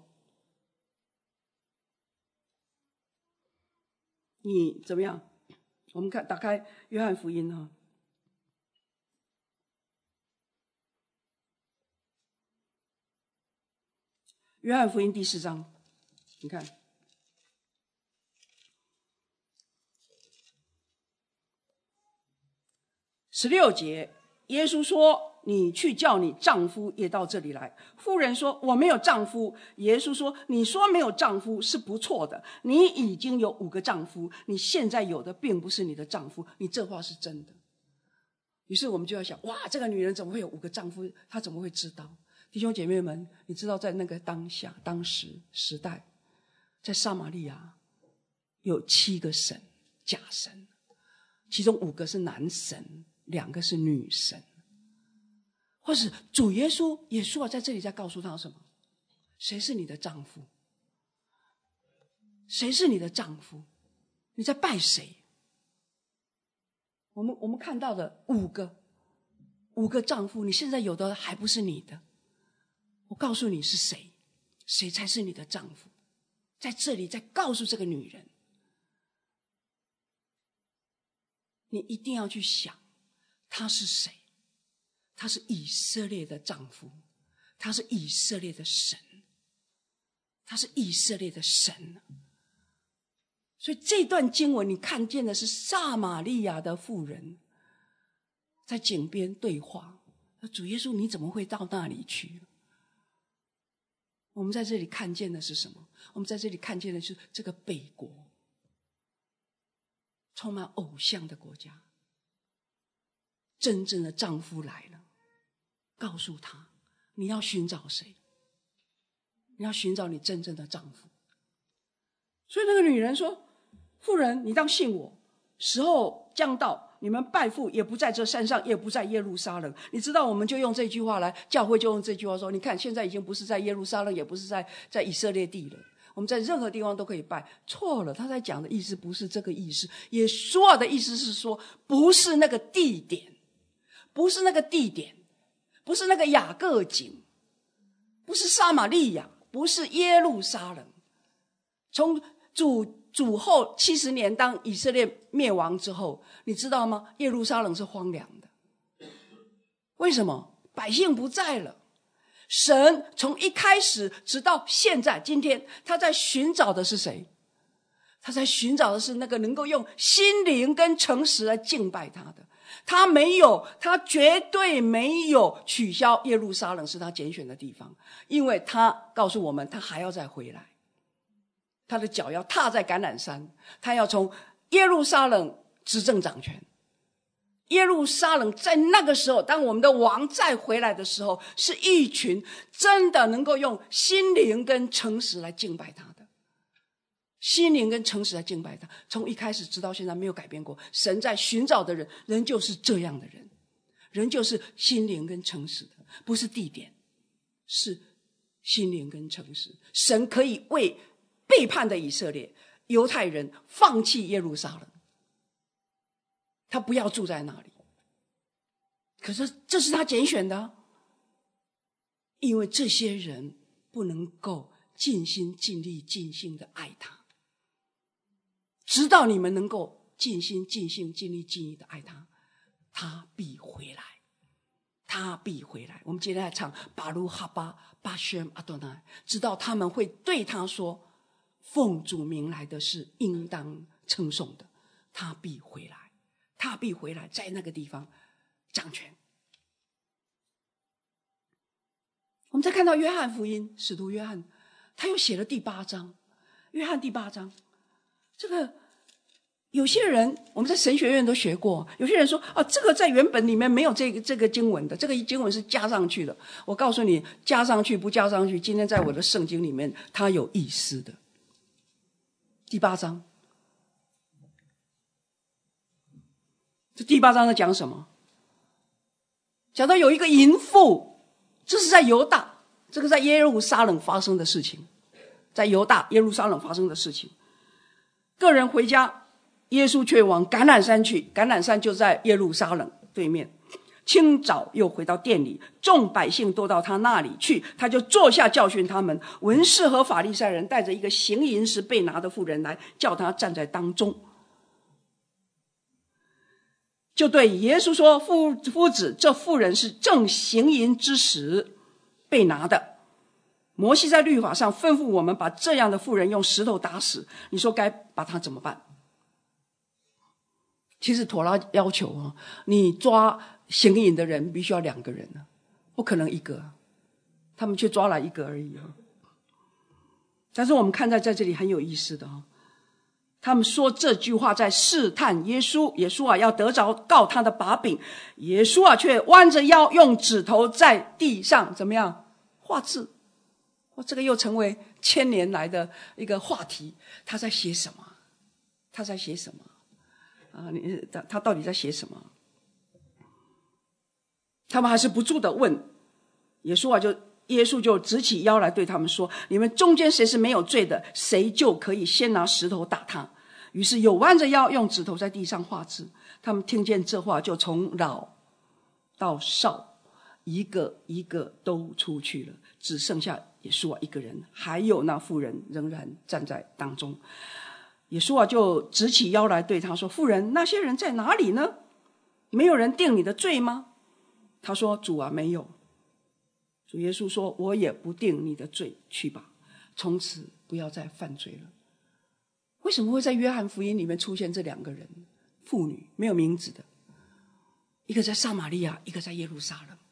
你怎么样？我们看打开约翰福音哈。约翰福音第四章，你看十六节，耶稣说，你去叫你丈夫也到这里来。妇人说，我没有丈夫。耶稣说，你说没有丈夫是不错的，你已经有五个丈夫，你现在有的并不是你的丈夫，你这话是真的。于是我们就要想，哇，这个女人怎么会有五个丈夫？她怎么会知道？弟兄姐妹们，你知道在那个当下当时时代，在撒玛利亚有七个神，假神，其中五个是男神，两个是女神。或是主耶稣耶稣啊在这里在告诉他什么？谁是你的丈夫？谁是你的丈夫？你在拜谁？我们我们看到的五个五个丈夫，你现在有的还不是你的。我告诉你是谁，谁才是你的丈夫。在这里在告诉这个女人，你一定要去想他是谁。他是以色列的丈夫，他是以色列的神，他是以色列的神。 所以这段经文你看见的是撒玛利亚的妇人在井边对话，主耶稣你怎么会到那里去？我们在这里看见的是什么？我们在这里看见的是这个北国充满偶像的国家，真正的丈夫来了，告诉他你要寻找谁？你要寻找你真正的丈夫。所以那个女人说，妇人你当信我，时候将到，你们拜父也不在这山上，也不在耶路撒冷。你知道我们就用这句话来，教会就用这句话说，你看现在已经不是在耶路撒冷，也不是在在以色列地了，我们在任何地方都可以拜。错了，他在讲的意思不是这个意思。耶稣的意思是说，不是那个地点，不是那个地点，不是那个雅各井，不是撒玛利亚，不是耶路撒冷。从主主后七十年，当以色列灭亡之后，你知道吗？耶路撒冷是荒凉的。为什么？百姓不在了。神从一开始直到现在今天，他在寻找的是谁？他在寻找的是那个能够用心灵跟诚实来敬拜他的。他没有，他绝对没有取消耶路撒冷是他拣选的地方，因为他告诉我们他还要再回来，他的脚要踏在橄榄山，他要从耶路撒冷执政掌权。耶路撒冷在那个时候，当我们的王再回来的时候，是一群真的能够用心灵跟诚实来敬拜他的，心灵跟诚实来敬拜他，从一开始直到现在没有改变过。神在寻找的人，人就是这样的人，人就是心灵跟诚实的，不是地点，是心灵跟诚实。神可以为背叛的以色列犹太人放弃耶路撒冷，他不要住在那里，可是这是他拣选的，因为这些人不能够尽心尽力尽心的爱他，直到你们能够尽心尽性尽力尽意的爱他，他必回来，他必回来。我们接下来唱巴鲁哈巴巴宣阿多奈，直到他们会对他说，奉主名来的是应当称颂的，他必回来，他必回来，在那个地方掌权。我们再看到约翰福音，使徒约翰他又写了第八章，约翰第八章，这个有些人我们在神学院都学过，有些人说啊，这个在原本里面没有这个这个经文的，这个经文是加上去的。我告诉你，加上去不加上去，今天在我的圣经里面它有意思的。第八章，这第八章在讲什么？讲到有一个淫妇，这是在犹大，这个在耶路撒冷发生的事情，在犹大耶路撒冷发生的事情。个人回家，耶稣却往橄榄山去，橄榄山就在耶路撒冷对面。清早又回到店里，众百姓都到他那里去，他就坐下教训他们。文士和法利赛人带着一个行淫时被拿的妇人来，叫他站在当中，就对耶稣说，夫夫子，这妇人是正行淫之时被拿的，摩西在律法上吩咐我们把这样的妇人用石头打死，你说该把她怎么办？其实妥拉要求哦，你抓行淫的人必须要两个人，不可能一个，他们却抓了一个而已。但是我们看在在这里很有意思的，他们说这句话在试探耶稣，耶稣啊要得着告他的把柄，耶稣啊却弯着腰用指头在地上怎么样画字。这个又成为千年来的一个话题，他在写什么？他在写什么？啊，你他他到底在写什么？他们还是不住的问耶稣啊，就耶稣就直起腰来对他们说：“你们中间谁是没有罪的，谁就可以先拿石头打他。”于是又弯着腰用指头在地上画字。他们听见这话，就从老到少，一个一个都出去了，只剩下耶稣啊一个人，还有那妇人仍然站在当中。耶稣啊就直起腰来对他说：“妇人，那些人在哪里呢？没有人定你的罪吗？”他说：“主啊，没有。”主耶稣说：“我也不定你的罪，去吧，从此不要再犯罪了。” 为什么会在约翰福音里面出现这两个人？妇女没有名字的，一个在撒玛利亚，一个在耶路撒冷。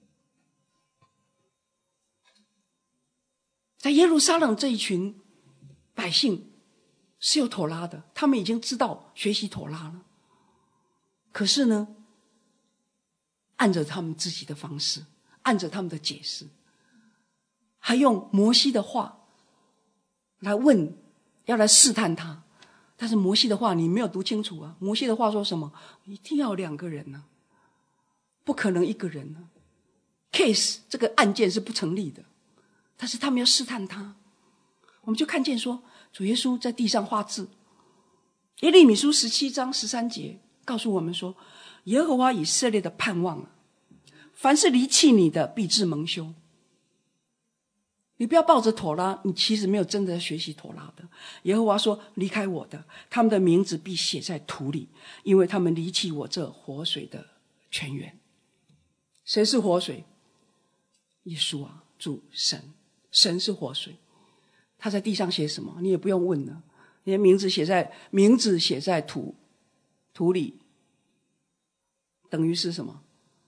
在耶路撒冷这一群百姓是有妥拉的，他们已经知道学习妥拉了，可是呢，按着他们自己的方式，按着他们的解释，还用摩西的话来问，要来试探他。但是摩西的话你没有读清楚啊，摩西的话说什么？一定要两个人呢、啊，不可能一个人呢、啊、case 这个案件是不成立的。但是他们要试探他，我们就看见说主耶稣在地上画字。耶利米书十七章十三节告诉我们说，耶和华以色列的盼望啊，凡是离弃你的必致蒙羞。你不要抱着妥拉，你其实没有真的学习妥拉的。耶和华说，离开我的，他们的名字必写在土里，因为他们离弃我这活水的泉源。谁是活水？耶稣啊，主神。神是活水，他在地上写什么你也不用问了，你的名字写在名字写在土土里，等于是什么？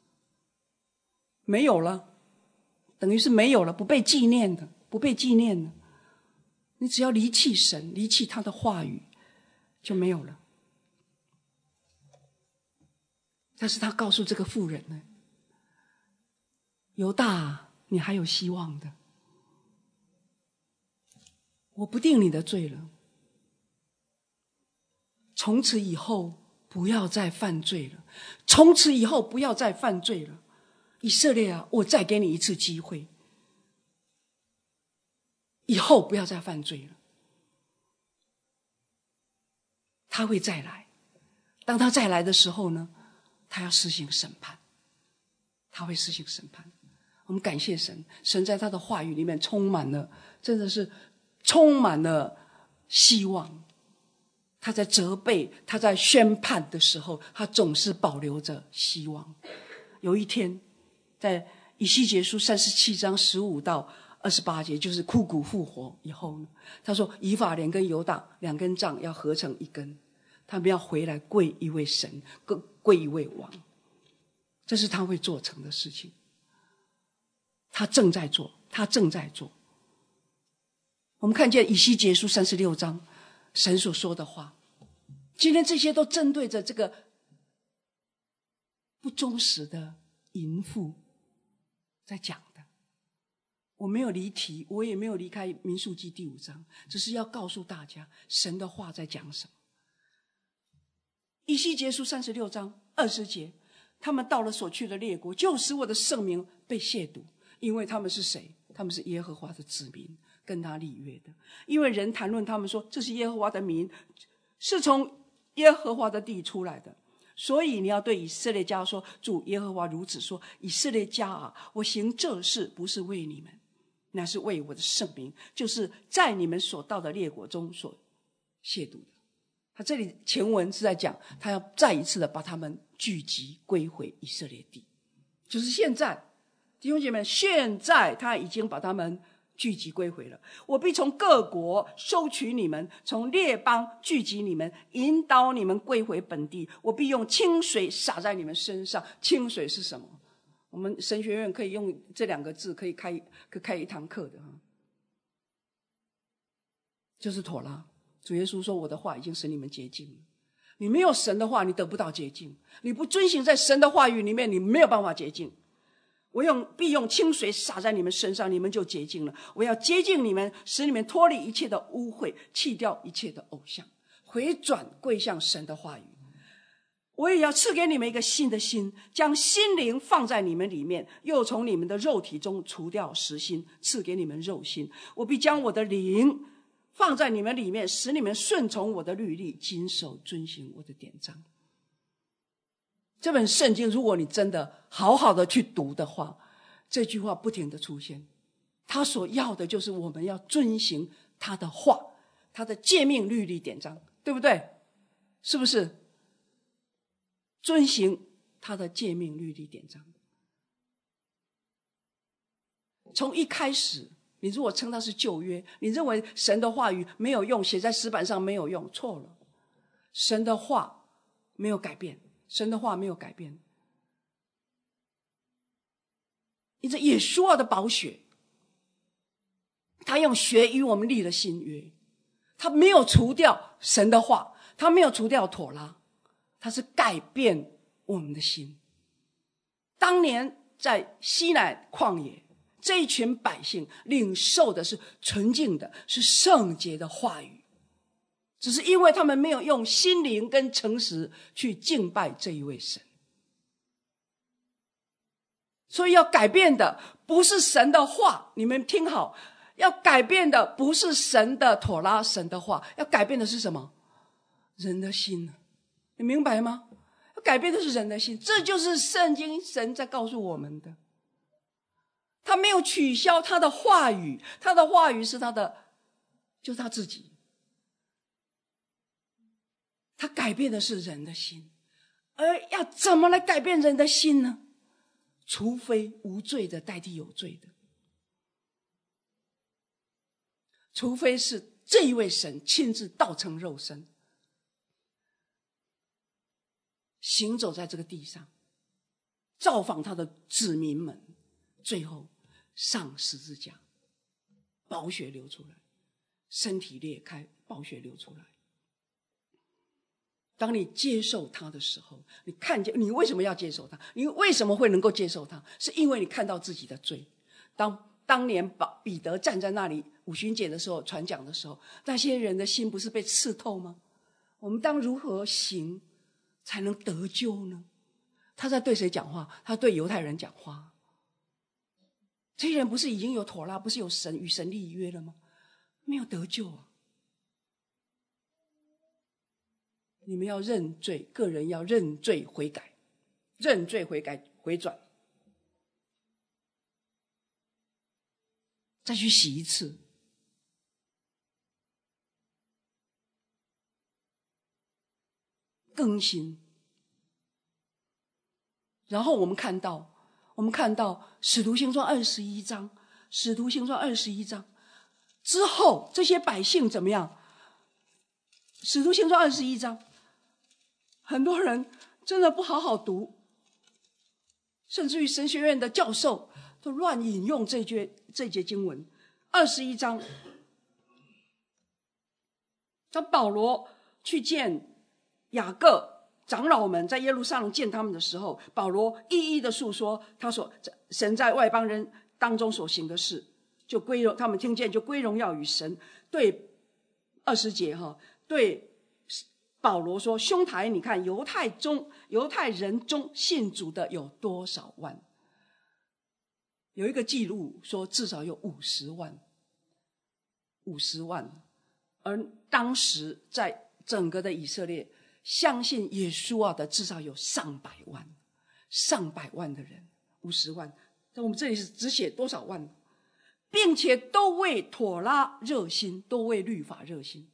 没有了，等于是没有了，不被纪念的，不被纪念的。你只要离弃神，离弃他的话语，就没有了。但是他告诉这个妇人呢，犹大，你还有希望的。我不定你的罪了，从此以后不要再犯罪了，从此以后不要再犯罪了。以色列啊，我再给你一次机会，以后不要再犯罪了。他会再来，当他再来的时候呢，他要施行审判，他会施行审判。我们感谢神，神在他的话语里面充满了，真的是充满了希望。他在责备，他在宣判的时候，他总是保留着希望。有一天在以西结书三十七章十五到二十八节，就是枯骨复活以后呢，他说以法莲跟犹大两根杖要合成一根，他们要回来跪一位神，跪一位王。这是他会做成的事情，他正在做，他正在做。我们看见以西结书三十六章神所说的话，今天这些都针对着这个不忠实的淫妇在讲的。我没有离题，我也没有离开民数记第五章，只是要告诉大家神的话在讲什么。以西结书三十六章二十节，他们到了所去的列国，就使我的圣名被亵渎，因为他们是谁？他们是耶和华的子民，跟他立约的。因为人谈论他们说，这是耶和华的民，是从耶和华的地出来的。所以你要对以色列家说，主耶和华如此说，以色列家啊，我行这事不是为你们，乃是为我的圣名，就是在你们所到的列国中所亵渎的。他这里前文是在讲，他要再一次的把他们聚集归回以色列地，就是现在弟兄姐妹，现在他已经把他们聚集归回了。我必从各国收取你们，从列邦聚集你们，引导你们归回本地。我必用清水洒在你们身上。清水是什么？我们神学院可以用这两个字，可以开可以开一堂课的，就是妥拉。主耶稣说，我的话已经使你们洁净了。你没有神的话，你得不到洁净。你不遵行在神的话语里面，你没有办法洁净。我用必用清水洒在你们身上，你们就洁净了。我要洁净你们，使你们脱离一切的污秽，弃掉一切的偶像，回转归向神的话语。我也要赐给你们一个新的心，将心灵放在你们里面，又从你们的肉体中除掉实心，赐给你们肉心。我必将我的灵放在你们里面，使你们顺从我的律例，谨守遵行我的典章。这本圣经如果你真的好好的去读的话，这句话不停的出现。他所要的就是我们要遵行他的话，他的诫命律例典章，对不对？是不是？遵行他的诫命律例典章。从一开始你如果称它是旧约，你认为神的话语没有用，写在石板上没有用，错了。神的话没有改变，神的话没有改变。因着耶稣的宝血，他用血与我们立了新约，他没有除掉神的话，他没有除掉妥拉，他是改变我们的心。当年在西乃旷野，这一群百姓领受的是纯净的，是圣洁的话语，只是因为他们没有用心灵跟诚实去敬拜这一位神。所以要改变的不是神的话，你们听好，要改变的不是神的妥拉，神的话，要改变的是什么？人的心。你明白吗？要改变的是人的心，这就是圣经神在告诉我们的。他没有取消他的话语，他的话语是他的，就是他自己。他改变的是人的心，而要怎么来改变人的心呢？除非无罪的代替有罪的，除非是这一位神亲自道成肉身，行走在这个地上，造访他的子民们，最后上十字架，宝血流出来，身体裂开，宝血流出来。当你接受他的时候，你看见，你为什么要接受他？你为什么会能够接受他？是因为你看到自己的罪。当当年彼得站在那里五旬节的时候传讲的时候，那些人的心不是被刺透吗？我们当如何行才能得救呢？他在对谁讲话？他对犹太人讲话。这些人不是已经有妥拉，不是有神与神立约了吗？没有得救啊！你们要认罪，个人要认罪悔改，认罪悔改回转，再去洗一次。更新。然后我们看到我们看到使徒行传二十一章，使徒行传二十一章之后，这些百姓怎么样？使徒行传二十一章很多人真的不好好读，甚至于神学院的教授都乱引用这节这节经文。二十一章，当保罗去见雅各长老们，在耶路撒冷见他们的时候，保罗一一的述说他所神在外邦人当中所行的事，就归荣，他们听见就归荣耀与神。对二十节哈，对保罗说：“兄台，你看犹太中犹太人中信主的有多少万？”有一个记录说至少有五十万，五十万。而当时在整个的以色列，相信耶稣啊的至少有上百万，上百万的人，五十万。但我们这里是只写多少万，并且都为妥拉热心，都为律法热心。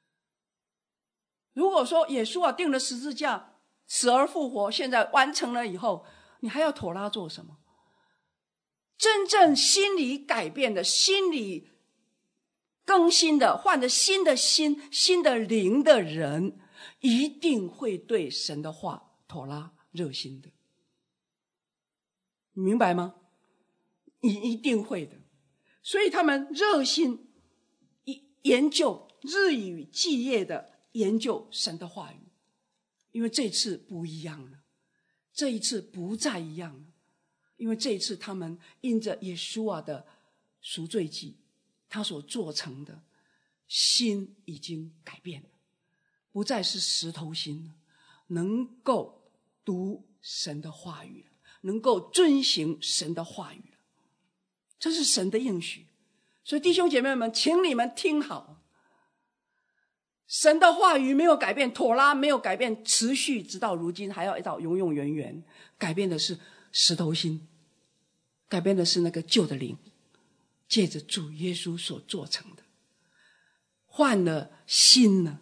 如果说耶稣啊定了十字架，死而复活，现在完成了以后，你还要妥拉做什么？真正心理改变的，心理更新的，换了新的心、新的灵的人，一定会对神的话妥拉热心的。你明白吗？你一定会的。所以他们热心研究，日以继夜的研究神的话语。因为这次不一样了，这一次不再一样了。因为这一次他们因着耶稣啊的赎罪祭，他所做成的，心已经改变了，不再是石头心了，能够读神的话语了，能够遵行神的话语了。这是神的应许。所以弟兄姐妹们，请你们听好，神的话语没有改变，妥拉没有改变，持续直到如今，还要一到永永远远。改变的是石头心，改变的是那个旧的灵，借着主耶稣所做成的，换了心了。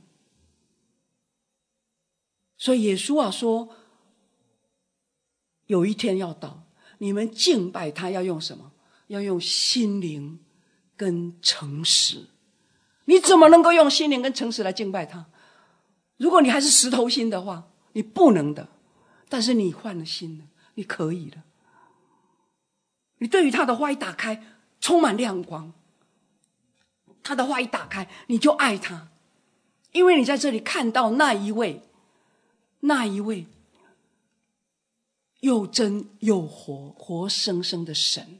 所以耶稣啊说，有一天要到，你们敬拜他要用什么？要用心灵跟诚实。你怎么能够用心灵跟诚实来敬拜他？如果你还是石头心的话，你不能的。但是你换了心了，你可以了。你对于他的话一打开，充满亮光。他的话一打开，你就爱他，因为你在这里看到那一位，那一位又真又活、活生生的神，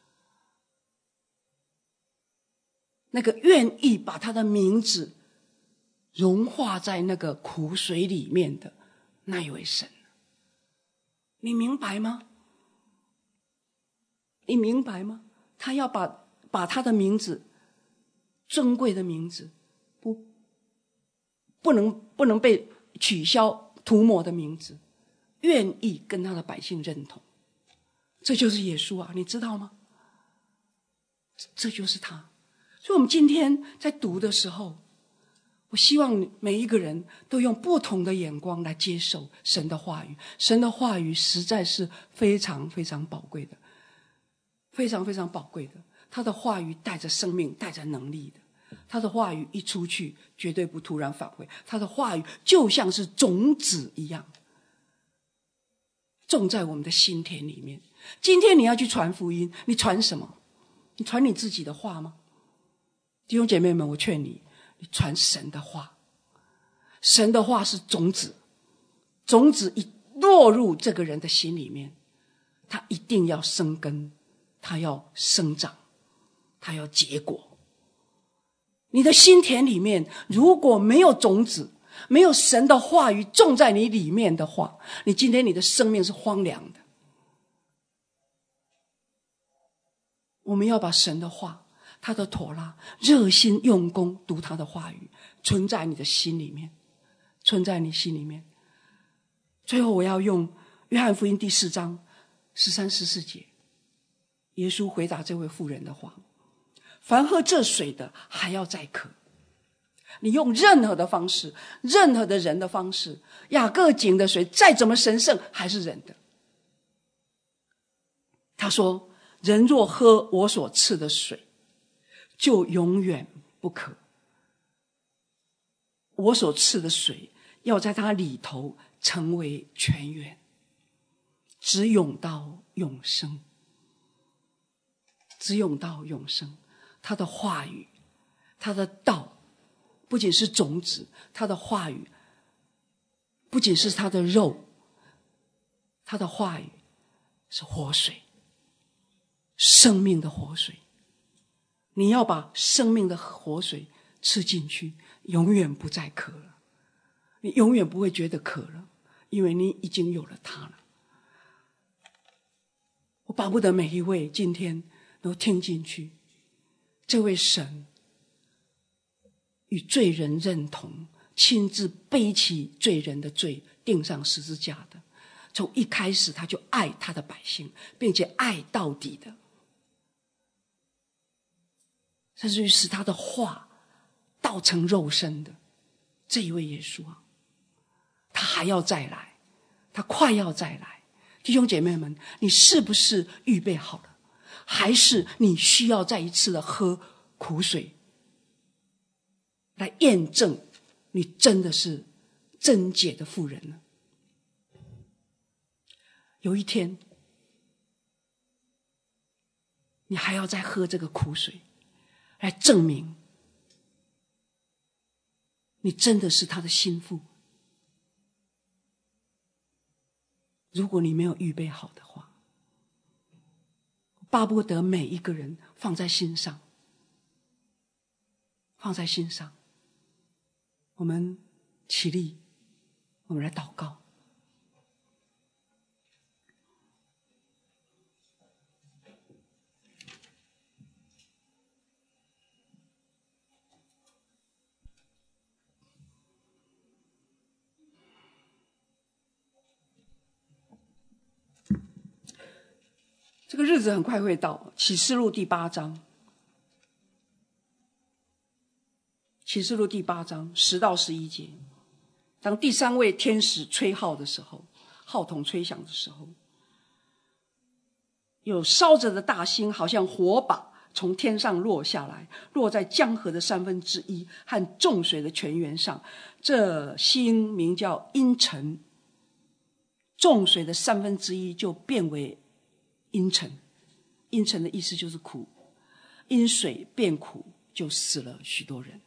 那个愿意把他的名字融化在那个苦水里面的那一位神。你明白吗？你明白吗？他要把把他的名字，尊贵的名字，不不能不能被取消涂抹的名字，愿意跟他的百姓认同。这就是耶稣啊，你知道吗？这就是他。所以我们今天在读的时候，我希望每一个人都用不同的眼光来接受神的话语。神的话语实在是非常非常宝贵的，非常非常宝贵的。他的话语带着生命，带着能力的。他的话语一出去，绝对不突然返回。他的话语就像是种子一样，种在我们的心田里面。今天你要去传福音，你传什么？你传你自己的话吗？弟兄姐妹们，我劝你，你传神的话。神的话是种子，种子一落入这个人的心里面，他一定要生根，他要生长，他要结果。你的心田里面如果没有种子，没有神的话语种在你里面的话，你今天你的生命是荒凉的。我们要把神的话，他的妥拉，热心用功读他的话语，存在你的心里面，存在你心里面。最后我要用约翰福音第四章十三十四节，耶稣回答这位妇人的话：凡喝这水的还要再渴。你用任何的方式，任何的人的方式，雅各井的水再怎么神圣还是人的。他说，人若喝我所赐的水，就永远不渴。我所赐的水要在它里头成为泉源，直涌到永生，直涌到永生。他的话语，他的道不仅是种子，他的话语不仅是他的肉，他的话语是活水，生命的活水。你要把生命的活水吃进去，永远不再渴了。你永远不会觉得渴了，因为你已经有了它了。我巴不得每一位今天都听进去，这位神与罪人认同，亲自背起罪人的罪，钉上十字架的。从一开始他就爱他的百姓，并且爱到底的，甚至于使他的话道成肉身的这一位耶稣啊，他还要再来，他快要再来。弟兄姐妹们，你是不是预备好了？还是你需要再一次的喝苦水，来验证你真的是贞洁的妇人呢？有一天，你还要再喝这个苦水，来证明你真的是他的心腹。如果你没有预备好的话，巴不得每一个人放在心上，放在心上。我们起立，我们来祷告。这个日子很快会到，启示录第八章，启示录第八章十到十一节，当第三位天使吹号的时候，号筒吹响的时候，有烧着的大星好像火把从天上落下来，落在江河的三分之一和众水的泉源上。这星名叫阴沉，众水的三分之一就变为阴沉。阴沉的意思就是苦，因水变苦，就死了许多人。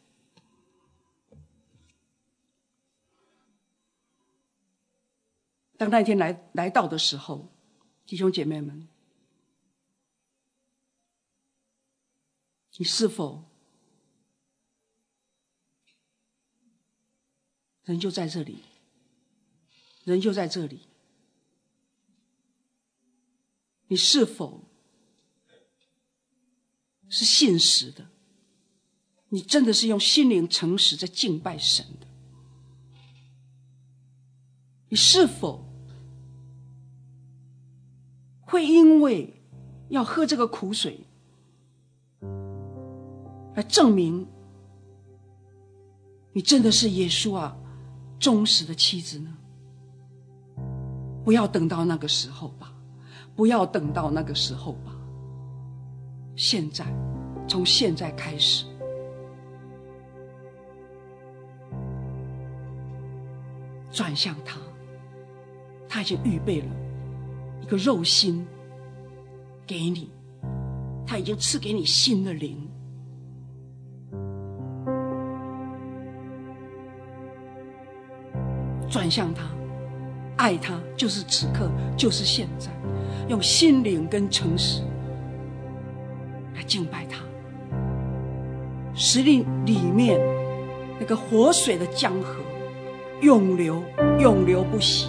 当那一天来来到的时候，弟兄姐妹们，你是否人就在这里？人就在这里。你是否是信实的？你真的是用心灵诚实在敬拜神的？你是否会因为要喝这个苦水来证明你真的是耶稣啊忠实的妻子呢？不要等到那个时候吧，不要等到那个时候吧。现在，从现在开始，转向他，他已经预备了一个肉心给你，他已经赐给你新的灵。转向他，爱他，就是此刻，就是现在，用心灵跟诚实来敬拜他，使你里面那个活水的江河永流，永流不息。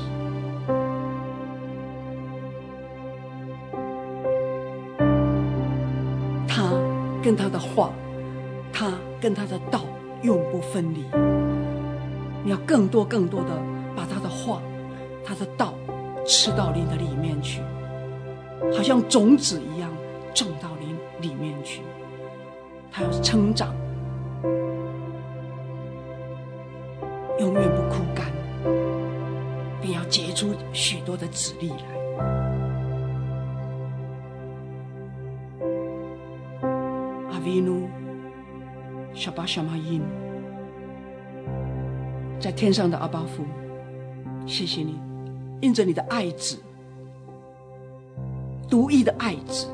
他跟他的话，他跟他的道永不分离。你要更多更多的把他的话，他的道吃到你的里面去，好像种子一样种到你里面去。他要成长，永远不枯干，并要结出许多的子粒来。阿维努沙巴沙玛因，在天上的阿爸父，谢谢你，因着你的爱子，独一的爱子，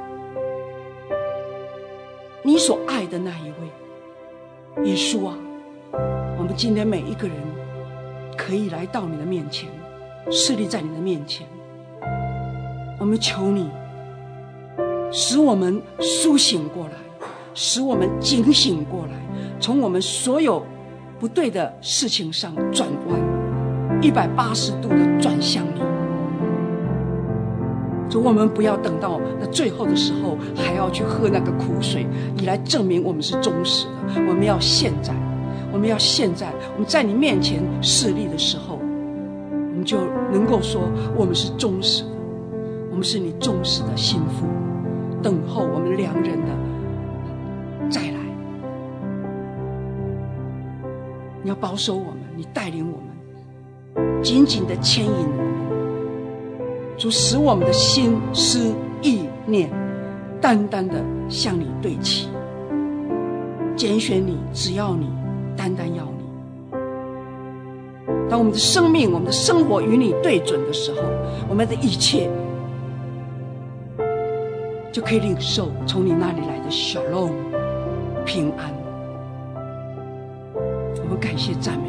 你所爱的那一位耶稣啊，我们今天每一个人可以来到你的面前，侍立在你的面前。我们求你使我们苏醒过来，使我们警醒过来，从我们所有不对的事情上转弯，一百八十度的转向你。主，我们不要等到那最后的时候还要去喝那个苦水，以来证明我们是忠实的。我们要现在，我们要现在，我们在你面前侍立的时候，我们就能够说我们是忠实的，我们是你忠实的心腹，等候我们良人的再来。你要保守我们，你带领我们，紧紧的牵引我们。主，使我们的心思意念单单的向你对齐，拣选你，只要你，单单要你。当我们的生命，我们的生活与你对准的时候，我们的一切就可以领受从你那里来的 Shalom 平安。我们感谢赞美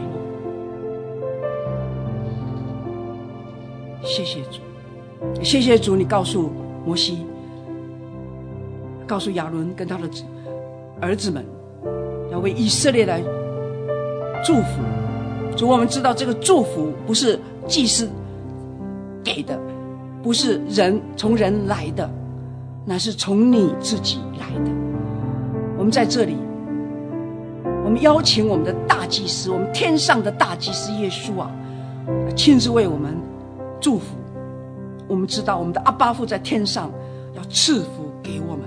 你，谢谢主，谢谢主，你告诉摩西，告诉亚伦跟他的儿子们，要为以色列来祝福。主，我们知道这个祝福不是祭司给的，不是人从人来的，那是从你自己来的。我们在这里，我们邀请我们的大祭司，我们天上的大祭司耶稣啊，亲自为我们祝福。我们知道我们的阿爸父在天上要赐福给我们，